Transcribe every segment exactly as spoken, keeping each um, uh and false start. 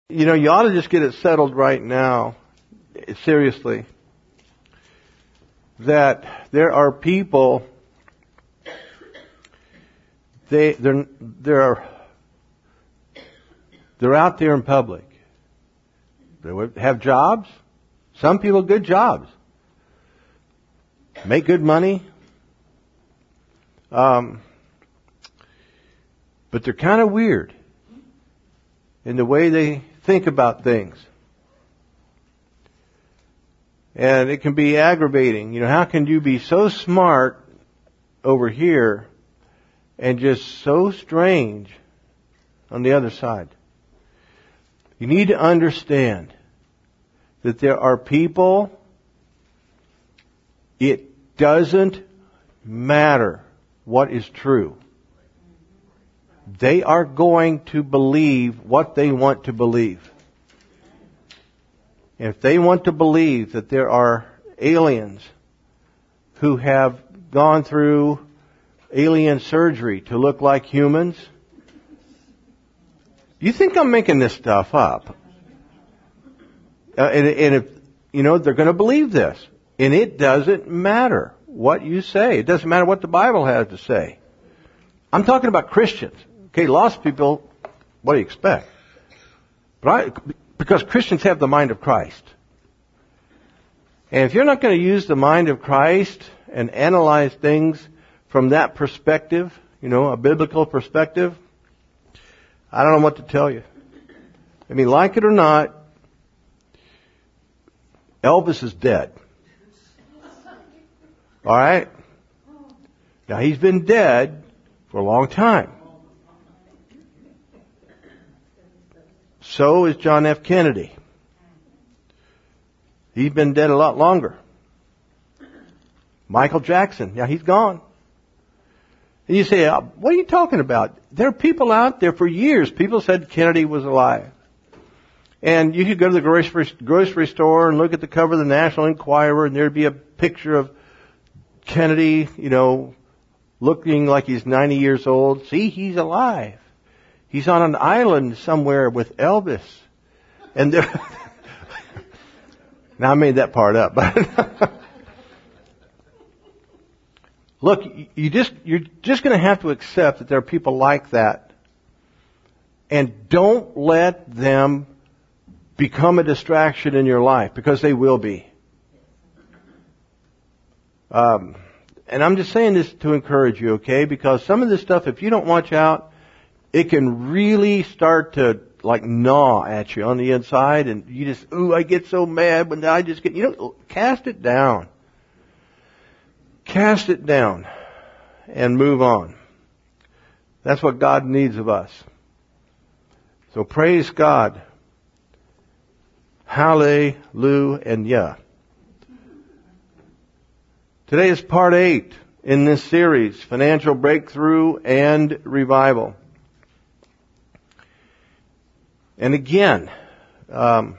You know, you ought to just get it settled right now, seriously, that there are people, they, they're, they're, they're out there in public. They have jobs. Some people good jobs. Make good money. Um, but they're kind of weird in the way they think about things. And it can be aggravating. You know, how can you be so smart over here and just so strange on the other side? You need to understand that there are people, it doesn't matter what is true. They are going to believe what they want to believe. If they want to believe that there are aliens who have gone through alien surgery to look like humans, you think I'm making this stuff up? Uh, and, and if, you know, they're going to believe this. And it doesn't matter what you say. It doesn't matter what the Bible has to say. I'm talking about Christians. Okay, lost people, what do you expect? But I, because Christians have the mind of Christ. And if you're not going to use the mind of Christ and analyze things from that perspective, you know, a biblical perspective, I don't know what to tell you. I mean, like it or not, Elvis is dead. All right? Now, he's been dead for a long time. So is John F. Kennedy. He's been dead a lot longer. Michael Jackson, yeah, he's gone. And you say, what are you talking about? There are people out there for years. People said Kennedy was alive. And you could go to the grocery, grocery store and look at the cover of the National Enquirer, and there'd be a picture of Kennedy, you know, looking like he's ninety years old. See, he's alive. He's on an island somewhere with Elvis. And there, now I made that part up, but look, you just, you're just going to have to accept that there are people like that. And don't let them become a distraction in your life, because they will be. Um, and I'm just saying this to encourage you, okay? Because some of this stuff, if you don't watch out, it can really start to like gnaw at you on the inside, and you just, ooh, I get so mad when I just get, you know, cast it down. Cast it down and move on. That's what God needs of us. So praise God. Hallelujah. Today is part eight in this series, Financial Breakthrough and Revival. And again, um,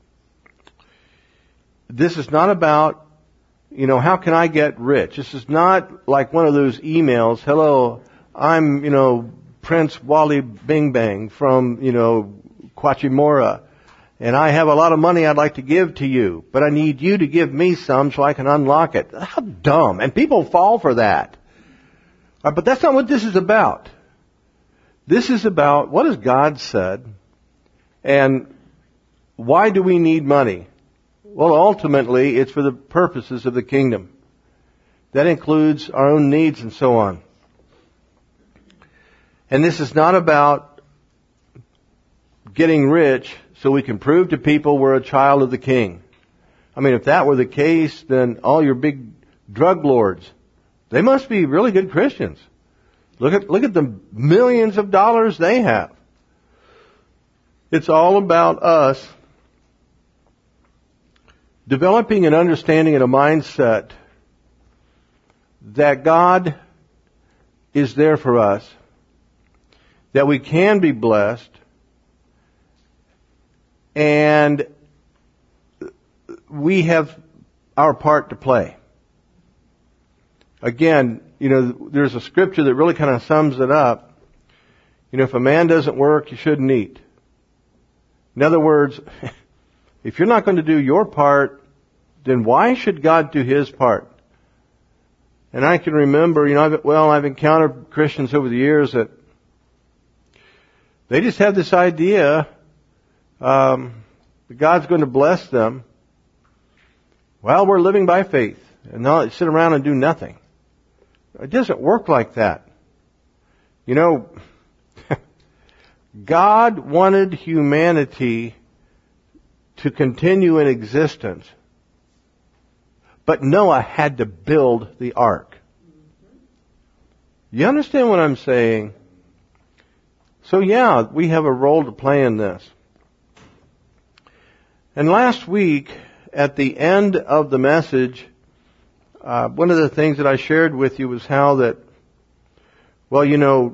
this is not about, you know, how can I get rich? This is not like one of those emails, hello, I'm, you know, Prince Wally Bing Bang from, you know, Quachimora, and I have a lot of money I'd like to give to you, but I need you to give me some so I can unlock it. How dumb. And people fall for that. Right, but that's not what this is about. This is about what has God said, and why do we need money? Well, ultimately, it's for the purposes of the kingdom. That includes our own needs and so on. And this is not about getting rich so we can prove to people we're a child of the King. I mean, if that were the case, then all your big drug lords, they must be really good Christians. Look at, look at the millions of dollars they have. It's all about us developing an understanding and a mindset that God is there for us, that we can be blessed, and we have our part to play. Again, you know, there's a scripture that really kind of sums it up. You know, if a man doesn't work, he shouldn't eat. In other words, if you're not going to do your part, then why should God do His part? And I can remember, you know, I've, well, I've encountered Christians over the years that they just have this idea um, that God's going to bless them. Well, we're living by faith, and now they sit around and do nothing. It doesn't work like that. You know, God wanted humanity to continue in existence, but Noah had to build the ark. You understand what I'm saying? So yeah, we have a role to play in this. And last week, at the end of the message, uh, one of the things that I shared with you was how that, well, you know,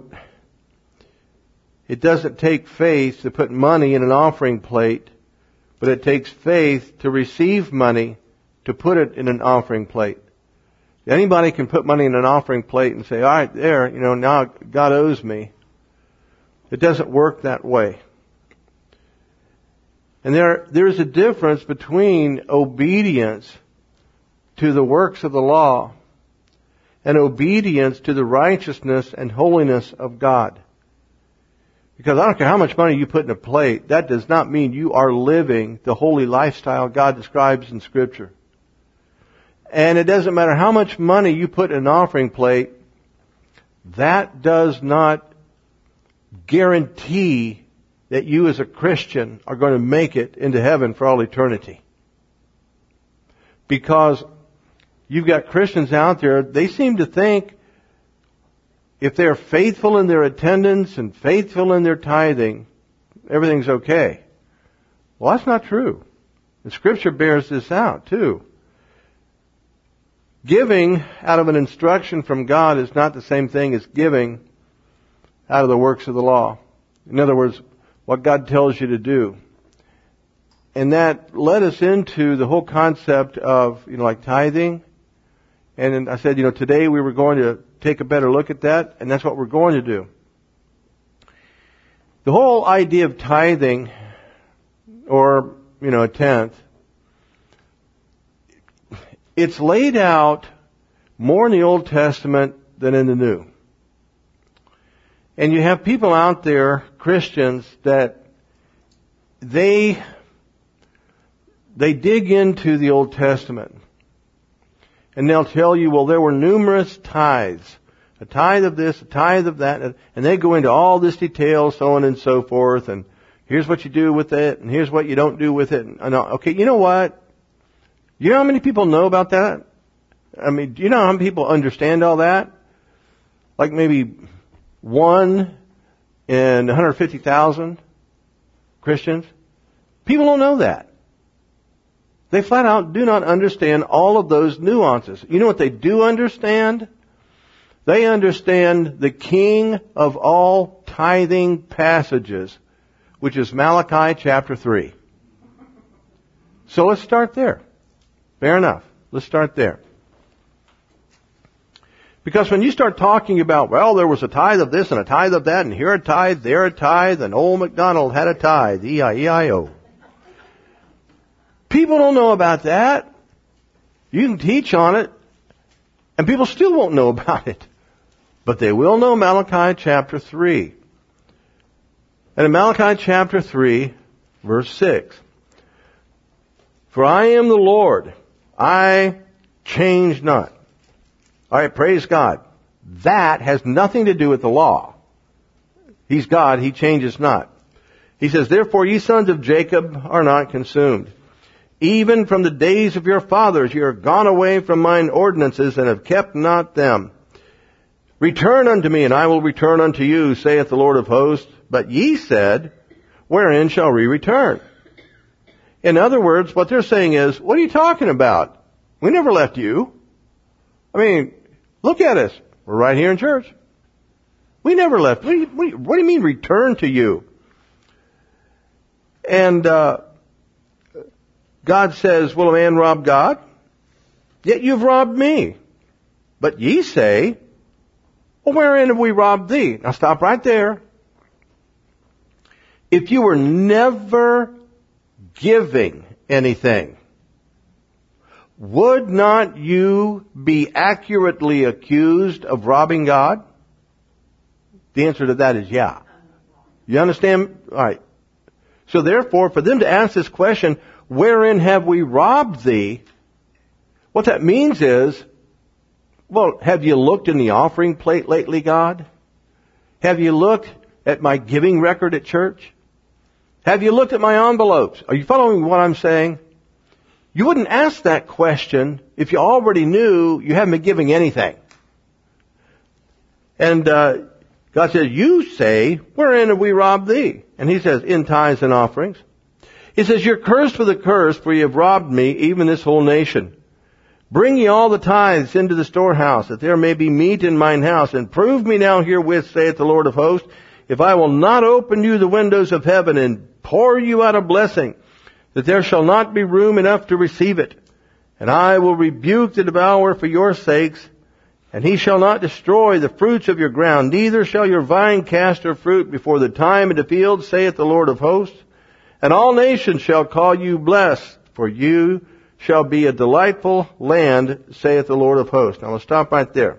it doesn't take faith to put money in an offering plate, but it takes faith to receive money to put it in an offering plate. Anybody can put money in an offering plate and say, all right, there, you know, now God owes me. It doesn't work that way. And there, there's a difference between obedience to the works of the law and obedience to the righteousness and holiness of God. Because I don't care how much money you put in a plate, that does not mean you are living the holy lifestyle God describes in Scripture. And it doesn't matter how much money you put in an offering plate, that does not guarantee that you as a Christian are going to make it into heaven for all eternity. Because you've got Christians out there, they seem to think if they're faithful in their attendance and faithful in their tithing, everything's okay. Well, that's not true. The Scripture bears this out, too. Giving out of an instruction from God is not the same thing as giving out of the works of the law. In other words, what God tells you to do. And that led us into the whole concept of, you know, like tithing. And I said, you know, today we were going to take a better look at that, and that's what we're going to do. The whole idea of tithing, or, you know, a tenth, it's laid out more in the Old Testament than in the New. And you have people out there, Christians, that they, they dig into the Old Testament. And they'll tell you, well, there were numerous tithes. A tithe of this, a tithe of that. And they go into all this detail, so on and so forth. And here's what you do with it, and here's what you don't do with it. And, okay, you know what? You know how many people know about that? I mean, do you know how many people understand all that? Like maybe one in one hundred fifty thousand Christians. People don't know that. They flat out do not understand all of those nuances. You know what they do understand? They understand the king of all tithing passages, which is Malachi chapter three. So let's start there. Fair enough. Let's start there. Because when you start talking about, well, there was a tithe of this and a tithe of that, and here a tithe, there a tithe, and old MacDonald had a tithe, E I E I O. People don't know about that. You can teach on it, and people still won't know about it. But they will know Malachi chapter three. And in Malachi chapter three, verse six, for I am the Lord, I change not. All right, praise God. That has nothing to do with the law. He's God, He changes not. He says, therefore ye sons of Jacob are not consumed. Even from the days of your fathers ye are gone away from mine ordinances and have kept not them. Return unto me, and I will return unto you, saith the Lord of hosts. But ye said, wherein shall we return? In other words, what they're saying is, what are you talking about? We never left you. I mean, look at us. We're right here in church. We never left. What do you, what do you, what do you mean return to you? And uh, God says, will a man rob God? Yet you've robbed me. But ye say, well, wherein have we robbed thee? Now stop right there. if you were never giving anything, would not you be accurately accused of robbing God? The answer to that is yeah. You understand? All right. So therefore, for them to ask this question, wherein have we robbed thee? What that means is, well, have you looked in the offering plate lately, God? Have you looked at my giving record at church? Have you looked at my envelopes? Are you following what I'm saying? You wouldn't ask that question if you already knew you haven't been giving anything. And uh, God says, you say, wherein have we robbed thee? And he says, in tithes and offerings. He says, you're cursed with a curse, for you have robbed me, even this whole nation. Bring ye all the tithes into the storehouse, that there may be meat in mine house, and prove me now herewith, saith the Lord of hosts, if I will not open you the windows of heaven and pour you out a blessing, that there shall not be room enough to receive it. And I will rebuke the devourer for your sakes, and he shall not destroy the fruits of your ground, neither shall your vine cast her fruit before the time in the field, saith the Lord of hosts. And all nations shall call you blessed, for you shall be a delightful land, saith the Lord of hosts. Now we'll stop right there.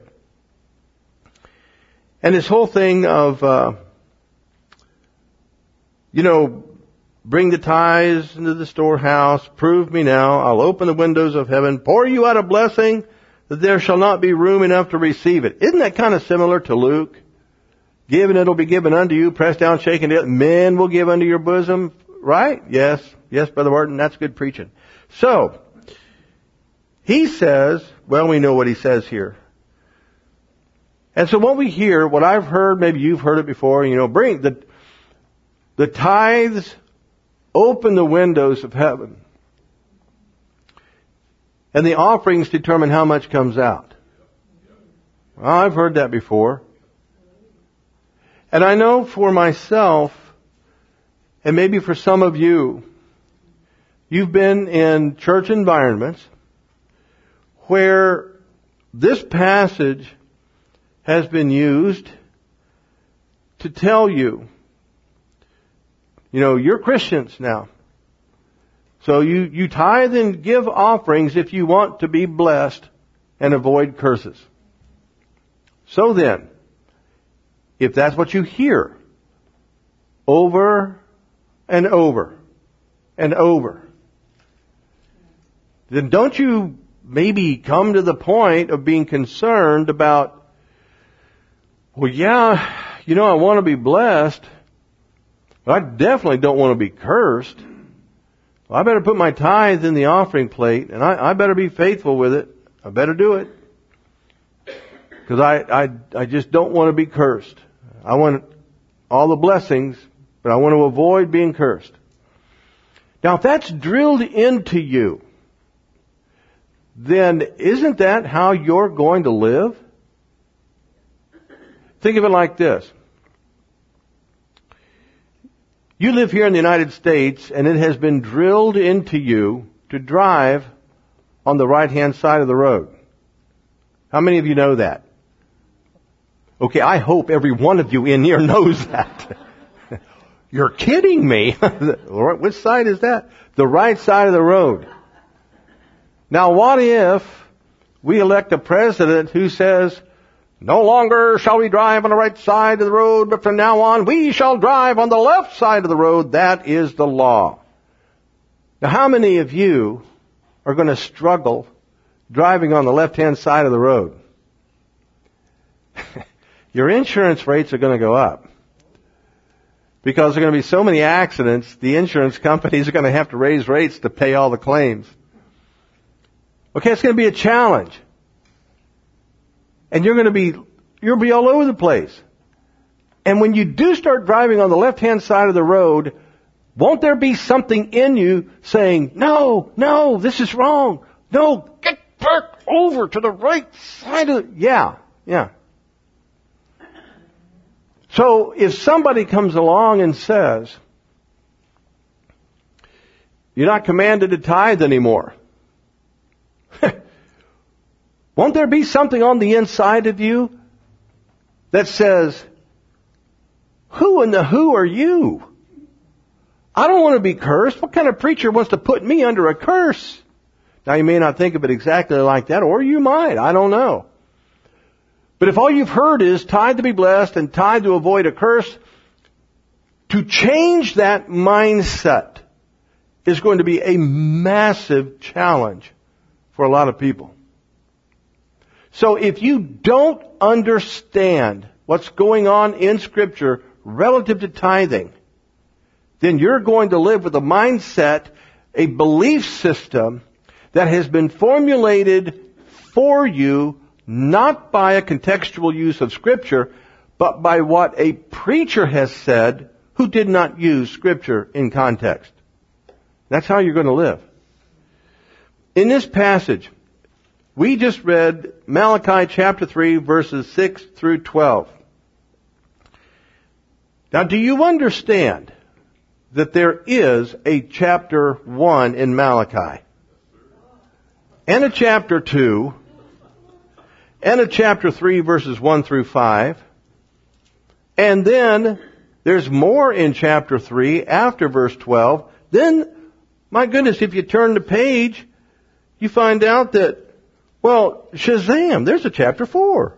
And this whole thing of, uh, you know, bring the tithes into the storehouse, prove me now, I'll open the windows of heaven, pour you out a blessing, that there shall not be room enough to receive it. Isn't that kind of similar to Luke? Give and it'll be given unto you, pressed down, shaken together, men will give unto your bosom, right? Yes, yes, Brother Martin, that's good preaching. So, he says, well, we know what he says here. And so what we hear, what I've heard, maybe you've heard it before, you know, bring the, the tithes, open the windows of heaven. And the offerings determine how much comes out. Well, I've heard that before. And I know for myself, and maybe for some of you, you've been in church environments where this passage has been used to tell you, you know, you're Christians now. So you, you tithe and give offerings if you want to be blessed and avoid curses. So then, if that's what you hear over and over and over, then don't you maybe come to the point of being concerned about, well, yeah, you know, I want to be blessed, but I definitely don't want to be cursed. Well, I better put my tithe in the offering plate, and I, I better be faithful with it. I better do it. Because I, I, I just don't want to be cursed. I want all the blessings, but I want to avoid being cursed. Now, if that's drilled into you, then isn't that how you're going to live? Think of it like this. You live here in the United States, and it has been drilled into you to drive on the right-hand side of the road. How many of you know that? Okay, I hope every one of you in here knows that. You're kidding me. Which side is that? The right side of the road. Now, what if we elect a president who says, no longer shall we drive on the right side of the road, but from now on we shall drive on the left side of the road. That is the law. Now, how many of you are going to struggle driving on the left-hand side of the road? Your insurance rates are going to go up. Because there are going to be so many accidents, the insurance companies are going to have to raise rates to pay all the claims. Okay, it's going to be a challenge. And you're going to be, you'll be all over the place. And when you do start driving on the left-hand side of the road, won't there be something in you saying, no, no, this is wrong. No, get back over to the right side of the, yeah, yeah. So if somebody comes along and says, you're not commanded to tithe anymore, won't there be something on the inside of you that says, who in the who are you? I don't want to be cursed. What kind of preacher wants to put me under a curse? Now, you may not think of it exactly like that, or you might. I don't know. But if all you've heard is tithe to be blessed and tithe to avoid a curse, to change that mindset is going to be a massive challenge for a lot of people. So if you don't understand what's going on in Scripture relative to tithing, then you're going to live with a mindset, a belief system that has been formulated for you not by a contextual use of Scripture, but by what a preacher has said who did not use Scripture in context. That's how you're going to live. In this passage, we just read Malachi chapter three, verses six through twelve. Now, do you understand that there is a chapter one in Malachi? And a chapter two, and a chapter three, verses one through five. And then there's more in chapter three after verse twelve. Then, my goodness, if you turn the page, you find out that, well, Shazam, there's a chapter four.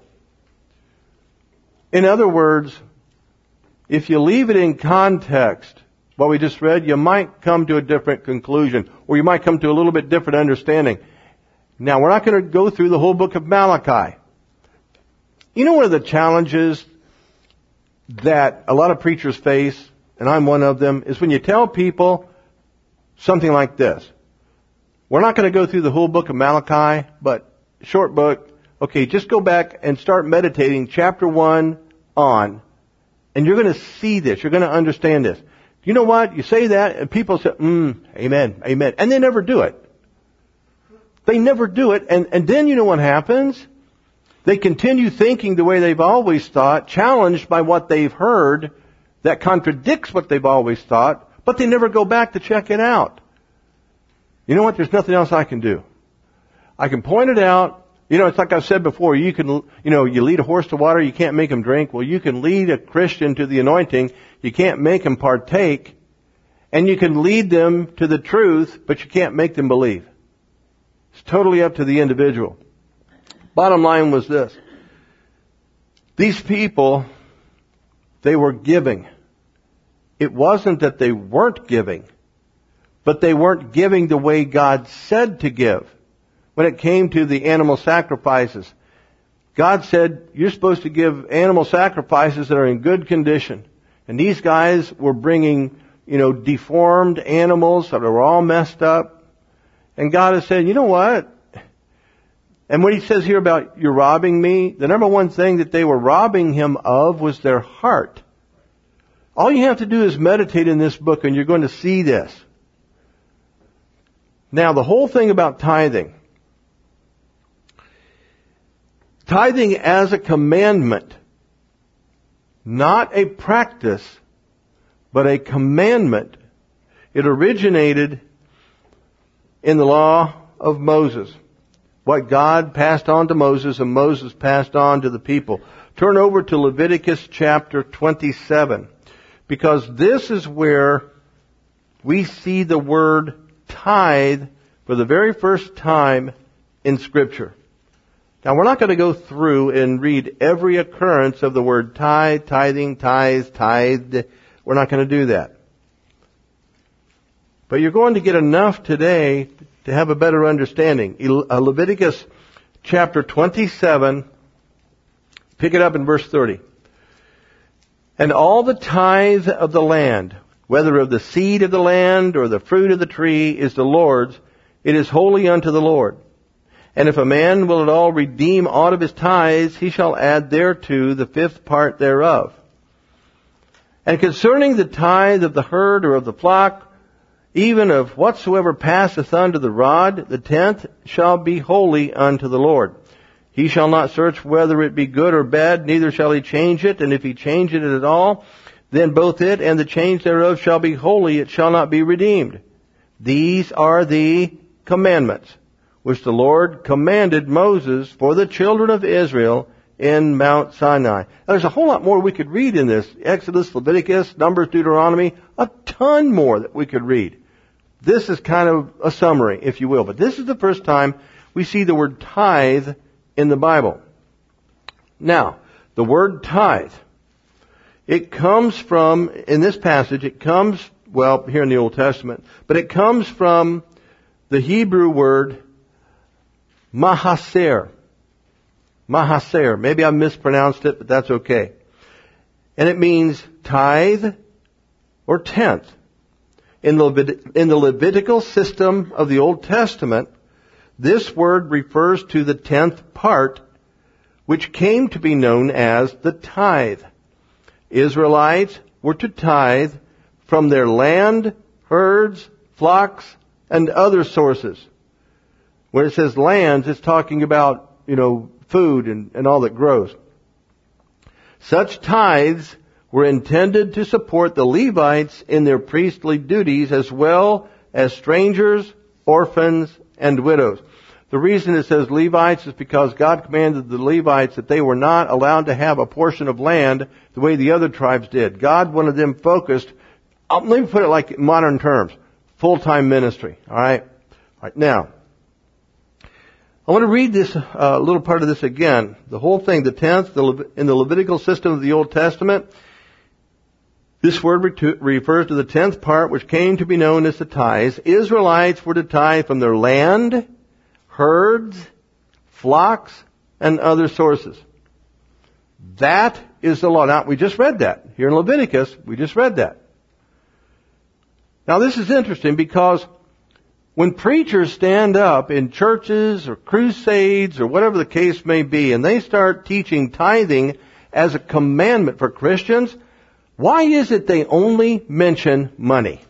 In other words, if you leave it in context, what we just read, you might come to a different conclusion, or you might come to a little bit different understanding. Now, we're not going to go through the whole book of Malachi. You know one of the challenges that a lot of preachers face, and I'm one of them, is when you tell people something like this. We're not going to go through the whole book of Malachi, but short book. Okay, just go back and start meditating chapter one on, and you're going to see this. You're going to understand this. You know what? You say that, and people say, mm, amen, amen. And they never do it. They never do it. And, and then you know what happens? They continue thinking the way they've always thought, challenged by what they've heard that contradicts what they've always thought, but they never go back to check it out. You know what? There's nothing else I can do. I can point it out. You know, it's like I've said before, you can, you know, you lead a horse to water, you can't make him drink. Well, you can lead a Christian to the anointing, you can't make him partake. And you can lead them to the truth, but you can't make them believe. It's totally up to the individual. Bottom line was this. These people, they were giving. It wasn't that they weren't giving, but they weren't giving the way God said to give. When it came to the animal sacrifices, God said, you're supposed to give animal sacrifices that are in good condition. And these guys were bringing, you know, deformed animals that were all messed up. And God has said, you know what? And when he says here about you're robbing me, the number one thing that they were robbing him of was their heart. All you have to do is meditate in this book and you're going to see this. Now, the whole thing about tithing. Tithing as a commandment, not a practice, but a commandment. It originated in the law of Moses. What God passed on to Moses and Moses passed on to the people. Turn over to Leviticus chapter twenty-seven. Because this is where we see the word tithe for the very first time in Scripture. Now, we're not going to go through and read every occurrence of the word tithe, tithing, tithe, tithed. We're not going to do that. But you're going to get enough today to have a better understanding. Leviticus chapter twenty-seven, pick it up in verse thirty. And all the tithe of the land, whether of the seed of the land or the fruit of the tree, is the Lord's. It is holy unto the Lord. And if a man will at all redeem aught of his tithes, he shall add thereto the fifth part thereof. And concerning the tithe of the herd or of the flock, even of whatsoever passeth unto the rod, the tenth shall be holy unto the Lord. He shall not search whether it be good or bad, neither shall he change it. And if he change it at all, then both it and the change thereof shall be holy, it shall not be redeemed. These are the commandments which the Lord commanded Moses for the children of Israel in Mount Sinai. Now, there's a whole lot more we could read in this. Exodus, Leviticus, Numbers, Deuteronomy, a ton more that we could read. This is kind of a summary, if you will. But this is the first time we see the word tithe in the Bible. Now, the word tithe, it comes from, in this passage, it comes, well, here in the Old Testament, but it comes from the Hebrew word mahaser. Mahaser. Maybe I mispronounced it, but that's okay. And it means tithe or tenth. In the, Levit- in the Levitical system of the Old Testament, this word refers to the tenth part, which came to be known as the tithe. Israelites were to tithe from their land, herds, flocks, and other sources. When it says lands, it's talking about, you know, food and, and all that grows. Such tithes were intended to support the Levites in their priestly duties as well as strangers, orphans, and widows. The reason it says Levites is because God commanded the Levites that they were not allowed to have a portion of land the way the other tribes did. God wanted them focused, let me put it like in modern terms, full-time ministry. All right? All right, now, I want to read this uh, little part of this again. The whole thing, the tenth, the Le- in the Levitical system of the Old Testament, this word re- refers to the tenth part, which came to be known as the tithes. Israelites were to tithe from their land, herds, flocks, and other sources. That is the law. Now, we just read that. Here in Leviticus, we just read that. Now, this is interesting because when preachers stand up in churches or crusades or whatever the case may be, and they start teaching tithing as a commandment for Christians, why is it they only mention money?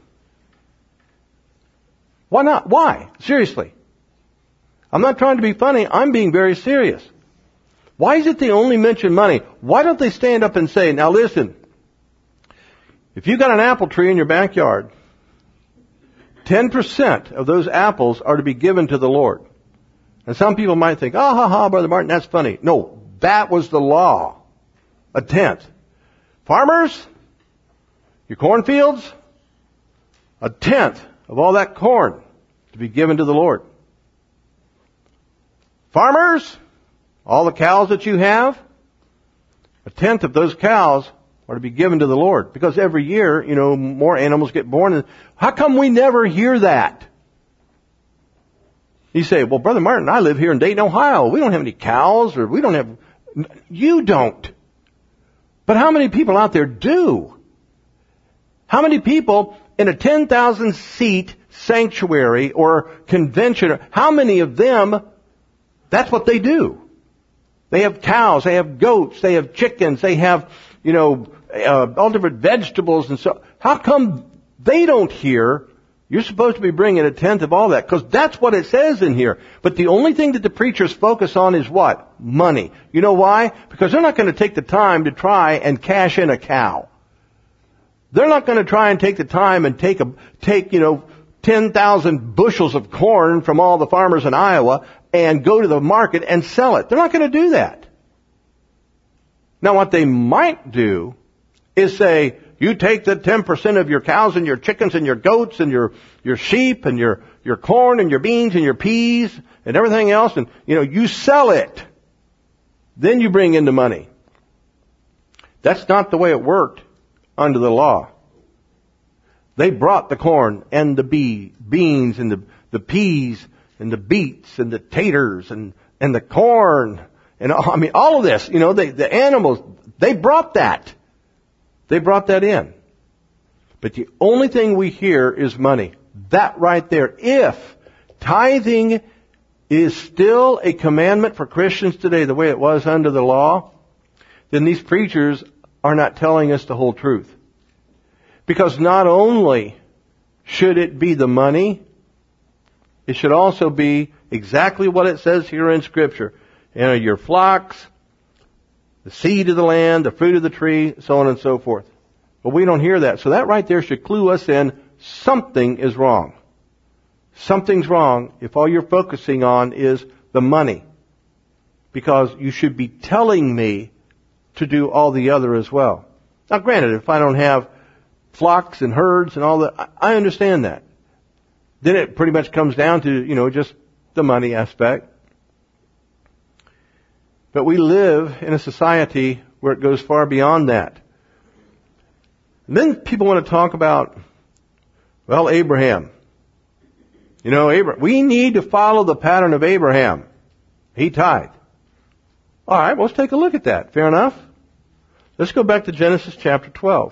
Why not? Why? Seriously. I'm not trying to be funny. I'm being very serious. Why is it they only mention money? Why don't they stand up and say, now listen, if you've got an apple tree in your backyard, ten percent of those apples are to be given to the Lord. And some people might think, oh, ha, ha, Brother Martin, that's funny. No, that was the law. A tenth. Farmers, your cornfields, a tenth of all that corn to be given to the Lord. Farmers, all the cows that you have, a tenth of those cows are to be given to the Lord. Because every year, you know, more animals get born. And how come we never hear that? You say, well, Brother Martin, I live here in Dayton, Ohio. We don't have any cows, or we don't have... You don't. But how many people out there do? How many people in a ten thousand seat sanctuary or convention, how many of them, that's what they do? They have cows, they have goats, they have chickens, they have, you know, uh, all different vegetables and so. How come they don't hear, you're supposed to be bringing a tenth of all that? Because that's what it says in here. But the only thing that the preachers focus on is what? Money. You know why? Because they're not going to take the time to try and cash in a cow. They're not going to try and take the time and take a, take, you know, ten thousand bushels of corn from all the farmers in Iowa and go to the market and sell it. They're not going to do that. Now what they might do is say, you take the ten percent of your cows and your chickens and your goats and your, your sheep and your, your corn and your beans and your peas and everything else, and, you know, you sell it. Then you bring in the money. That's not the way it worked under the law. They brought the corn and the bee, beans and the, the peas and the beets and the taters and, and the corn and, I mean, all of this, you know, they, the animals, they brought that. They brought that in. But the only thing we hear is money. That right there. If tithing is still a commandment for Christians today the way it was under the law, then these preachers are not telling us the whole truth. Because not only should it be the money, it should also be exactly what it says here in Scripture. You know, your flocks, the seed of the land, the fruit of the tree, so on and so forth. But we don't hear that. So that right there should clue us in something is wrong. Something's wrong if all you're focusing on is the money. because you should be telling me to do all the other as well. Now granted, if I don't have flocks and herds and all that, I understand that. Then it pretty much comes down to, you know, just the money aspect. But we live in a society where it goes far beyond that. And then people want to talk about, well, Abraham. You know, Abraham, we need to follow the pattern of Abraham. He tithed. All right, well, let's take a look at that. Fair enough? Let's go back to Genesis chapter twelve.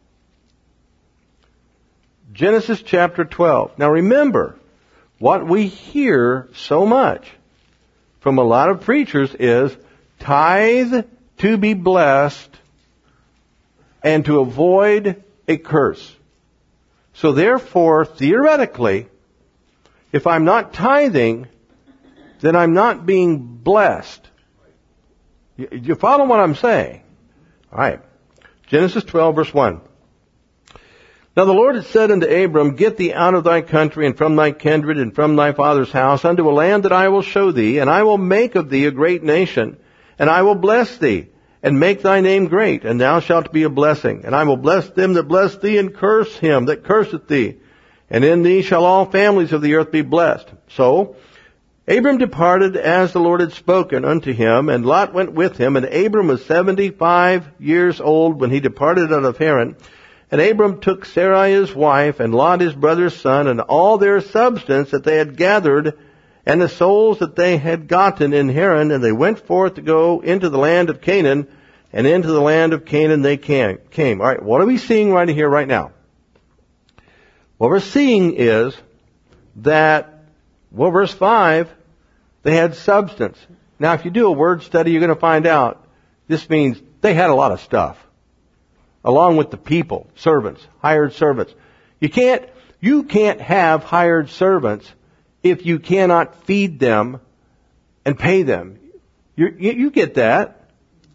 Genesis chapter twelve. Now remember, what we hear so much from a lot of preachers is tithe to be blessed and to avoid a curse. So therefore, theoretically, if I'm not tithing, then I'm not being blessed. You, you follow what I'm saying? All right. Genesis twelve, verse one. Now the Lord had said unto Abram, Get thee out of thy country, and from thy kindred, and from thy father's house, unto a land that I will show thee, and I will make of thee a great nation, and I will bless thee, and make thy name great, and thou shalt be a blessing. And I will bless them that bless thee, and curse him that curseth thee. And in thee shall all families of the earth be blessed. So Abram departed as the Lord had spoken unto him, and Lot went with him, and Abram was seventy-five years old when he departed out of Haran. And Abram took Sarai his wife, and Lot his brother's son, and all their substance that they had gathered, and the souls that they had gotten in Haran, and they went forth to go into the land of Canaan, and into the land of Canaan they came. All right, what are we seeing right here, right now? What we're seeing is that, well, verse five, they had substance. Now, if you do a word study, you're going to find out this means they had a lot of stuff. Along with the people, servants, hired servants. You can't, you can't have hired servants if you cannot feed them and pay them. You, you, you get that.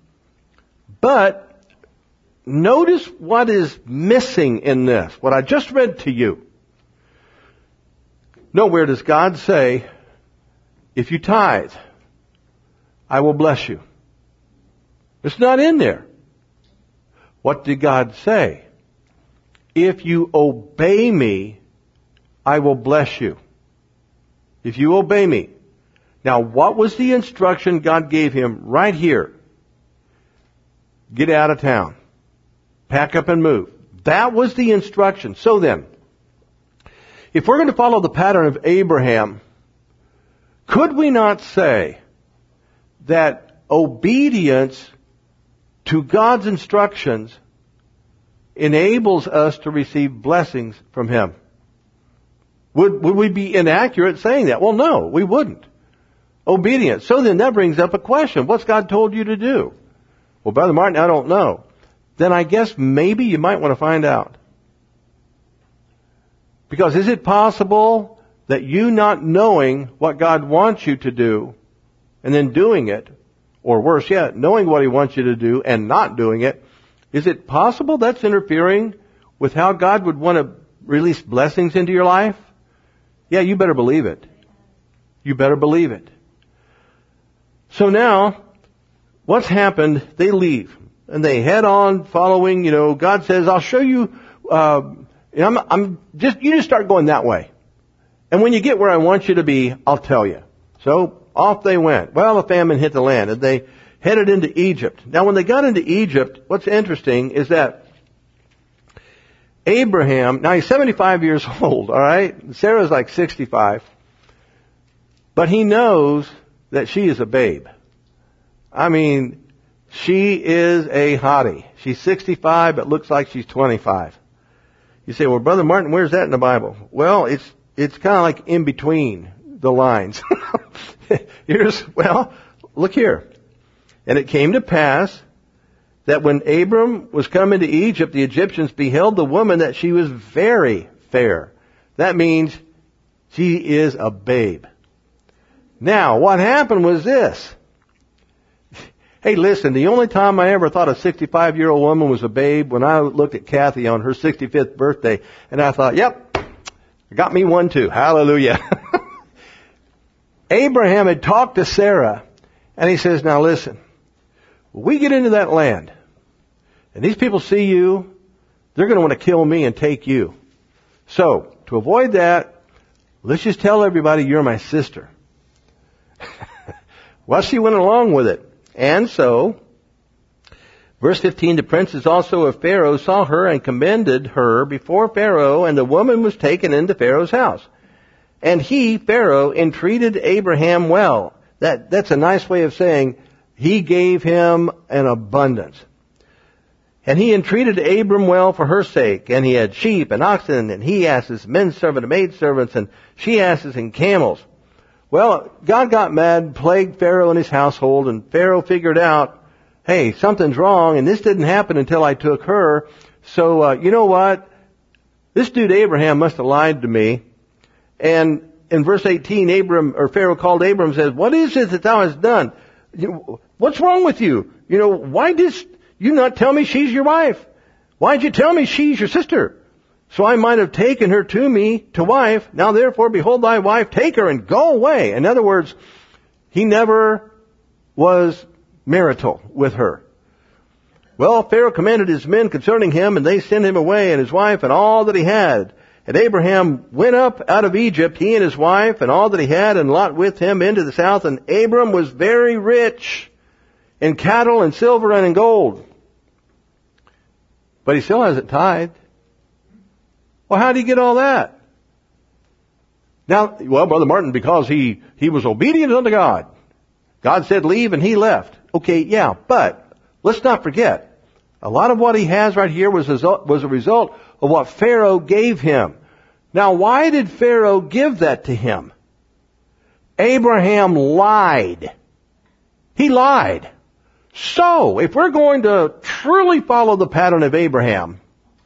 But notice what is missing in this, what I just read to you. Nowhere does God say, if you tithe, I will bless you. It's not in there. What did God say? If you obey me, I will bless you. If you obey me. Now, what was the instruction God gave him right here? Get out of town. Pack up and move. That was the instruction. So then, if we're going to follow the pattern of Abraham, could we not say that obedience to God's instructions enables us to receive blessings from Him? Would, would we be inaccurate saying that? Well, no, we wouldn't. Obedience. So then that brings up a question. What's God told you to do? Well, Brother Martin, I don't know. Then I guess maybe you might want to find out. Because is it possible that you not knowing what God wants you to do and then doing it, or worse yet, knowing what He wants you to do and not doing it, is it possible that's interfering with how God would want to release blessings into your life? Yeah, you better believe it. You better believe it. So now, what's happened? They leave. And they head on following, you know, God says, I'll show you, uh, I'm, I'm just, you just start going that way. And when you get where I want you to be, I'll tell you. So off they went. Well, the famine hit the land and they headed into Egypt. Now when they got into Egypt, what's interesting is that Abraham, now he's seventy-five years old, alright? Sarah's like sixty-five. But he knows that she is a babe. I mean, she is a hottie. She's sixty-five, but looks like she's twenty-five. You say, well, Brother Martin, where's that in the Bible? Well, it's, it's kind of like in between the lines. Here's, well, look here. And it came to pass that when Abram was coming to Egypt, the Egyptians beheld the woman that she was very fair. That means she is a babe. Now, what happened was this. Hey, listen, the only time I ever thought a sixty-five-year-old woman was a babe when I looked at Kathy on her sixty-fifth birthday, and I thought, yep, I got me one too. Hallelujah. Abraham had talked to Sarah, And he says, now listen, we get into that land, and these people see you, they're going to want to kill me and take you. So, to avoid that, let's just tell everybody you're my sister. Well, she went along with it. And so, verse fifteen, the princes also of Pharaoh saw her and commended her before Pharaoh, and the woman was taken into Pharaoh's house. And he, Pharaoh, entreated Abraham well. That, that's a nice way of saying he gave him an abundance. And he entreated Abram well for her sake, and he had sheep and oxen, and he asses, men servants and maid servants, and she asses and camels. Well, God got mad, plagued Pharaoh and his household, and Pharaoh figured out, hey, something's wrong, and this didn't happen until I took her. So, uh, you know what? This dude Abraham must have lied to me. And in verse eighteen, Abram, or Pharaoh called Abram and says, what is it that thou hast done? What's wrong with you? You know, why didst you not tell me she's your wife? Why'd you tell me she's your sister? So I might have taken her to me to wife. Now therefore, behold thy wife, take her and go away. In other words, he never was marital with her. Well, Pharaoh commanded his men concerning him, and they sent him away and his wife and all that he had. And Abraham went up out of Egypt, he and his wife, and all that he had, and Lot with him into the south. And Abram was very rich in cattle and silver and in gold. But he still hasn't tithed. Well, how did he get all that? Now, well, Brother Martin, because he, he was obedient unto God. God said leave and he left. Okay, yeah, but let's not forget, a lot of what he has right here was a, was a result of what Pharaoh gave him. Now, why did Pharaoh give that to him? Abraham lied. He lied. So, if we're going to truly follow the pattern of Abraham,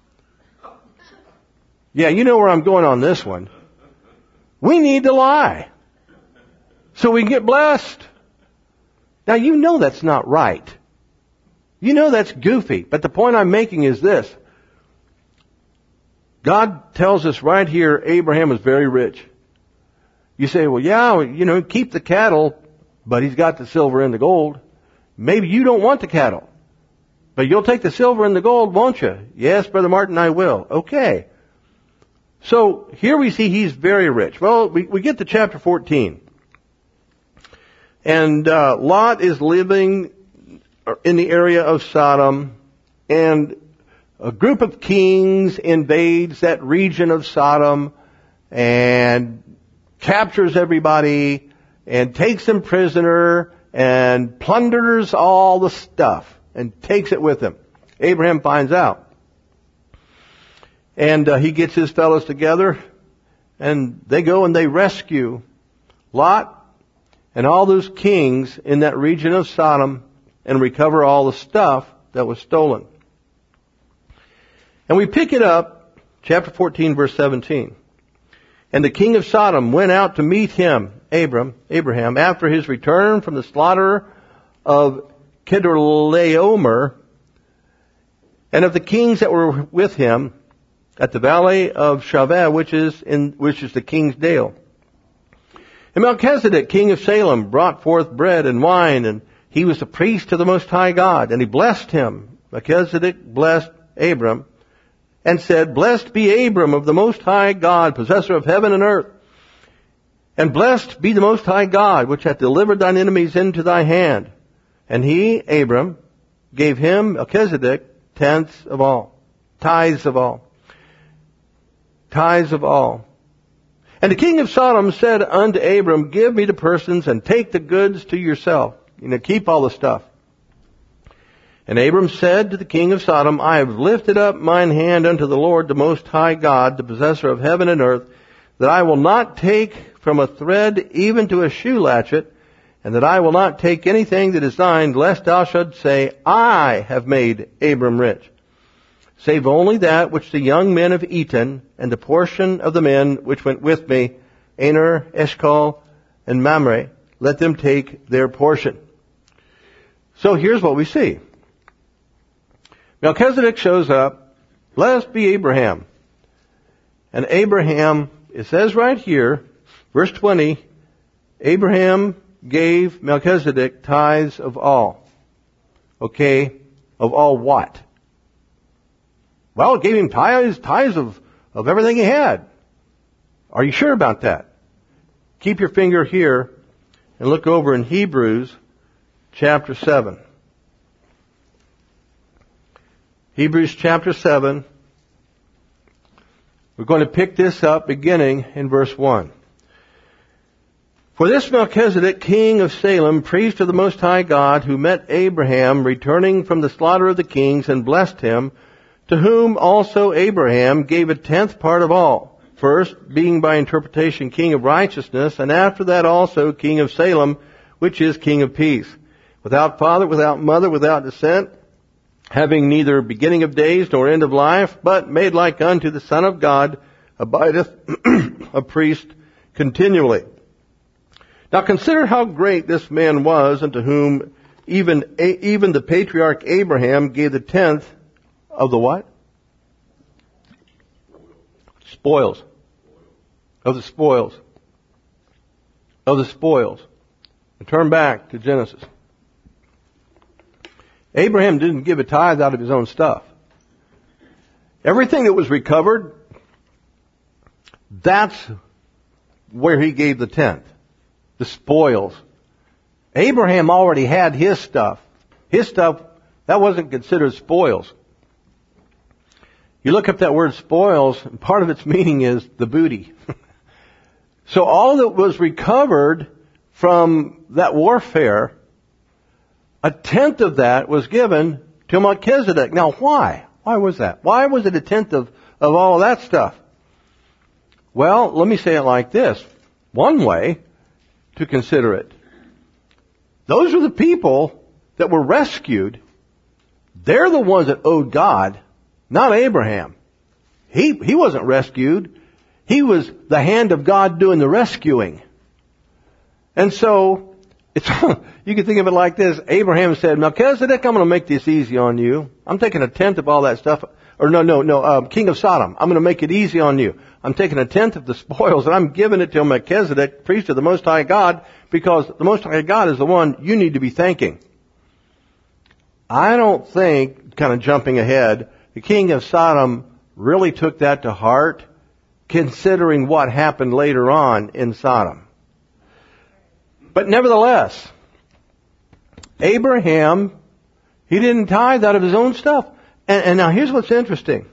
yeah, you know where I'm going on this one. We need to lie so we can get blessed. Now, you know that's not right. You know that's goofy. But the point I'm making is this. God tells us right here, Abraham was very rich. You say, well, yeah, you know, keep the cattle, but he's got the silver and the gold. Maybe you don't want the cattle, but you'll take the silver and the gold, won't you? Yes, Brother Martin, I will. Okay. So here we see he's very rich. Well, we, we get to chapter fourteen. And uh, Lot is living in the area of Sodom, and a group of kings invades that region of Sodom and captures everybody and takes them prisoner and plunders all the stuff and takes it with him. Abraham finds out. And uh, he gets his fellows together, and they go and they rescue Lot and all those kings in that region of Sodom and recover all the stuff that was stolen. And we pick it up, chapter fourteen, verse seventeen. And the king of Sodom went out to meet him, Abram, Abraham, after his return from the slaughter of Kedorlaomer, and of the kings that were with him at the valley of Shaveh, which is in which is the king's dale. And Melchizedek, king of Salem, brought forth bread and wine, and he was the priest to the Most High God, and he blessed him. Melchizedek blessed Abram, and said, Blessed be Abram of the Most High God, possessor of heaven and earth. And blessed be the Most High God, which hath delivered thine enemies into thy hand. And he, Abram, gave him, Melchizedek, tenths of all, tithes of all. Tithes of all. And the king of Sodom said unto Abram, Give me the persons and take the goods to yourself. You know, keep all the stuff. And Abram said to the king of Sodom, I have lifted up mine hand unto the Lord, the Most High God, the possessor of heaven and earth, that I will not take from a thread even to a shoe latchet, and that I will not take anything that is thine, lest thou shouldst say, I have made Abram rich. Save only that which the young men of Eton, and the portion of the men which went with me, Aner, Eshcol, and Mamre, let them take their portion. So here's what we see. Melchizedek shows up, blessed be Abraham. And Abraham, it says right here, verse twenty, Abraham gave Melchizedek tithes of all. Okay? Of all what? Well, it gave him tithes, tithes of, of everything he had. Are you sure about that? Keep your finger here and look over in Hebrews chapter seven. Hebrews chapter seven. We're going to pick this up beginning in verse one. For this Melchizedek, king of Salem, priest of the Most High God, who met Abraham returning from the slaughter of the kings and blessed him, to whom also Abraham gave a tenth part of all, first being by interpretation king of righteousness, and after that also king of Salem, which is king of peace, without father, without mother, without descent, having neither beginning of days nor end of life, but made like unto the Son of God, abideth a priest continually. Now consider how great this man was, unto whom even even the patriarch Abraham gave the tenth of the what? Spoils. Of the spoils. Of the spoils. And turn back to Genesis. Abraham didn't give a tithe out of his own stuff. Everything that was recovered, that's where he gave the tenth. The spoils. Abraham already had his stuff. His stuff, that wasn't considered spoils. You look up that word spoils, and part of its meaning is the booty. So all that was recovered from that warfare, a tenth of that was given to Melchizedek. Now why? Why was that? Why was it a tenth of, of all of that stuff? Well, let me say it like this. One way to consider it. Those are the people that were rescued. They're the ones that owed God, not Abraham. He, he wasn't rescued. He was the hand of God doing the rescuing. And so, it's, you can think of it like this. Abraham said, Melchizedek, I'm going to make this easy on you. I'm taking a tenth of all that stuff. Or no, no, no, uh, king of Sodom. I'm going to make it easy on you. I'm taking a tenth of the spoils and I'm giving it to Melchizedek, priest of the Most High God, because the Most High God is the one you need to be thanking. I don't think, kind of jumping ahead, the king of Sodom really took that to heart, considering what happened later on in Sodom. But nevertheless, Abraham, he didn't tithe out of his own stuff. And, and now here's what's interesting.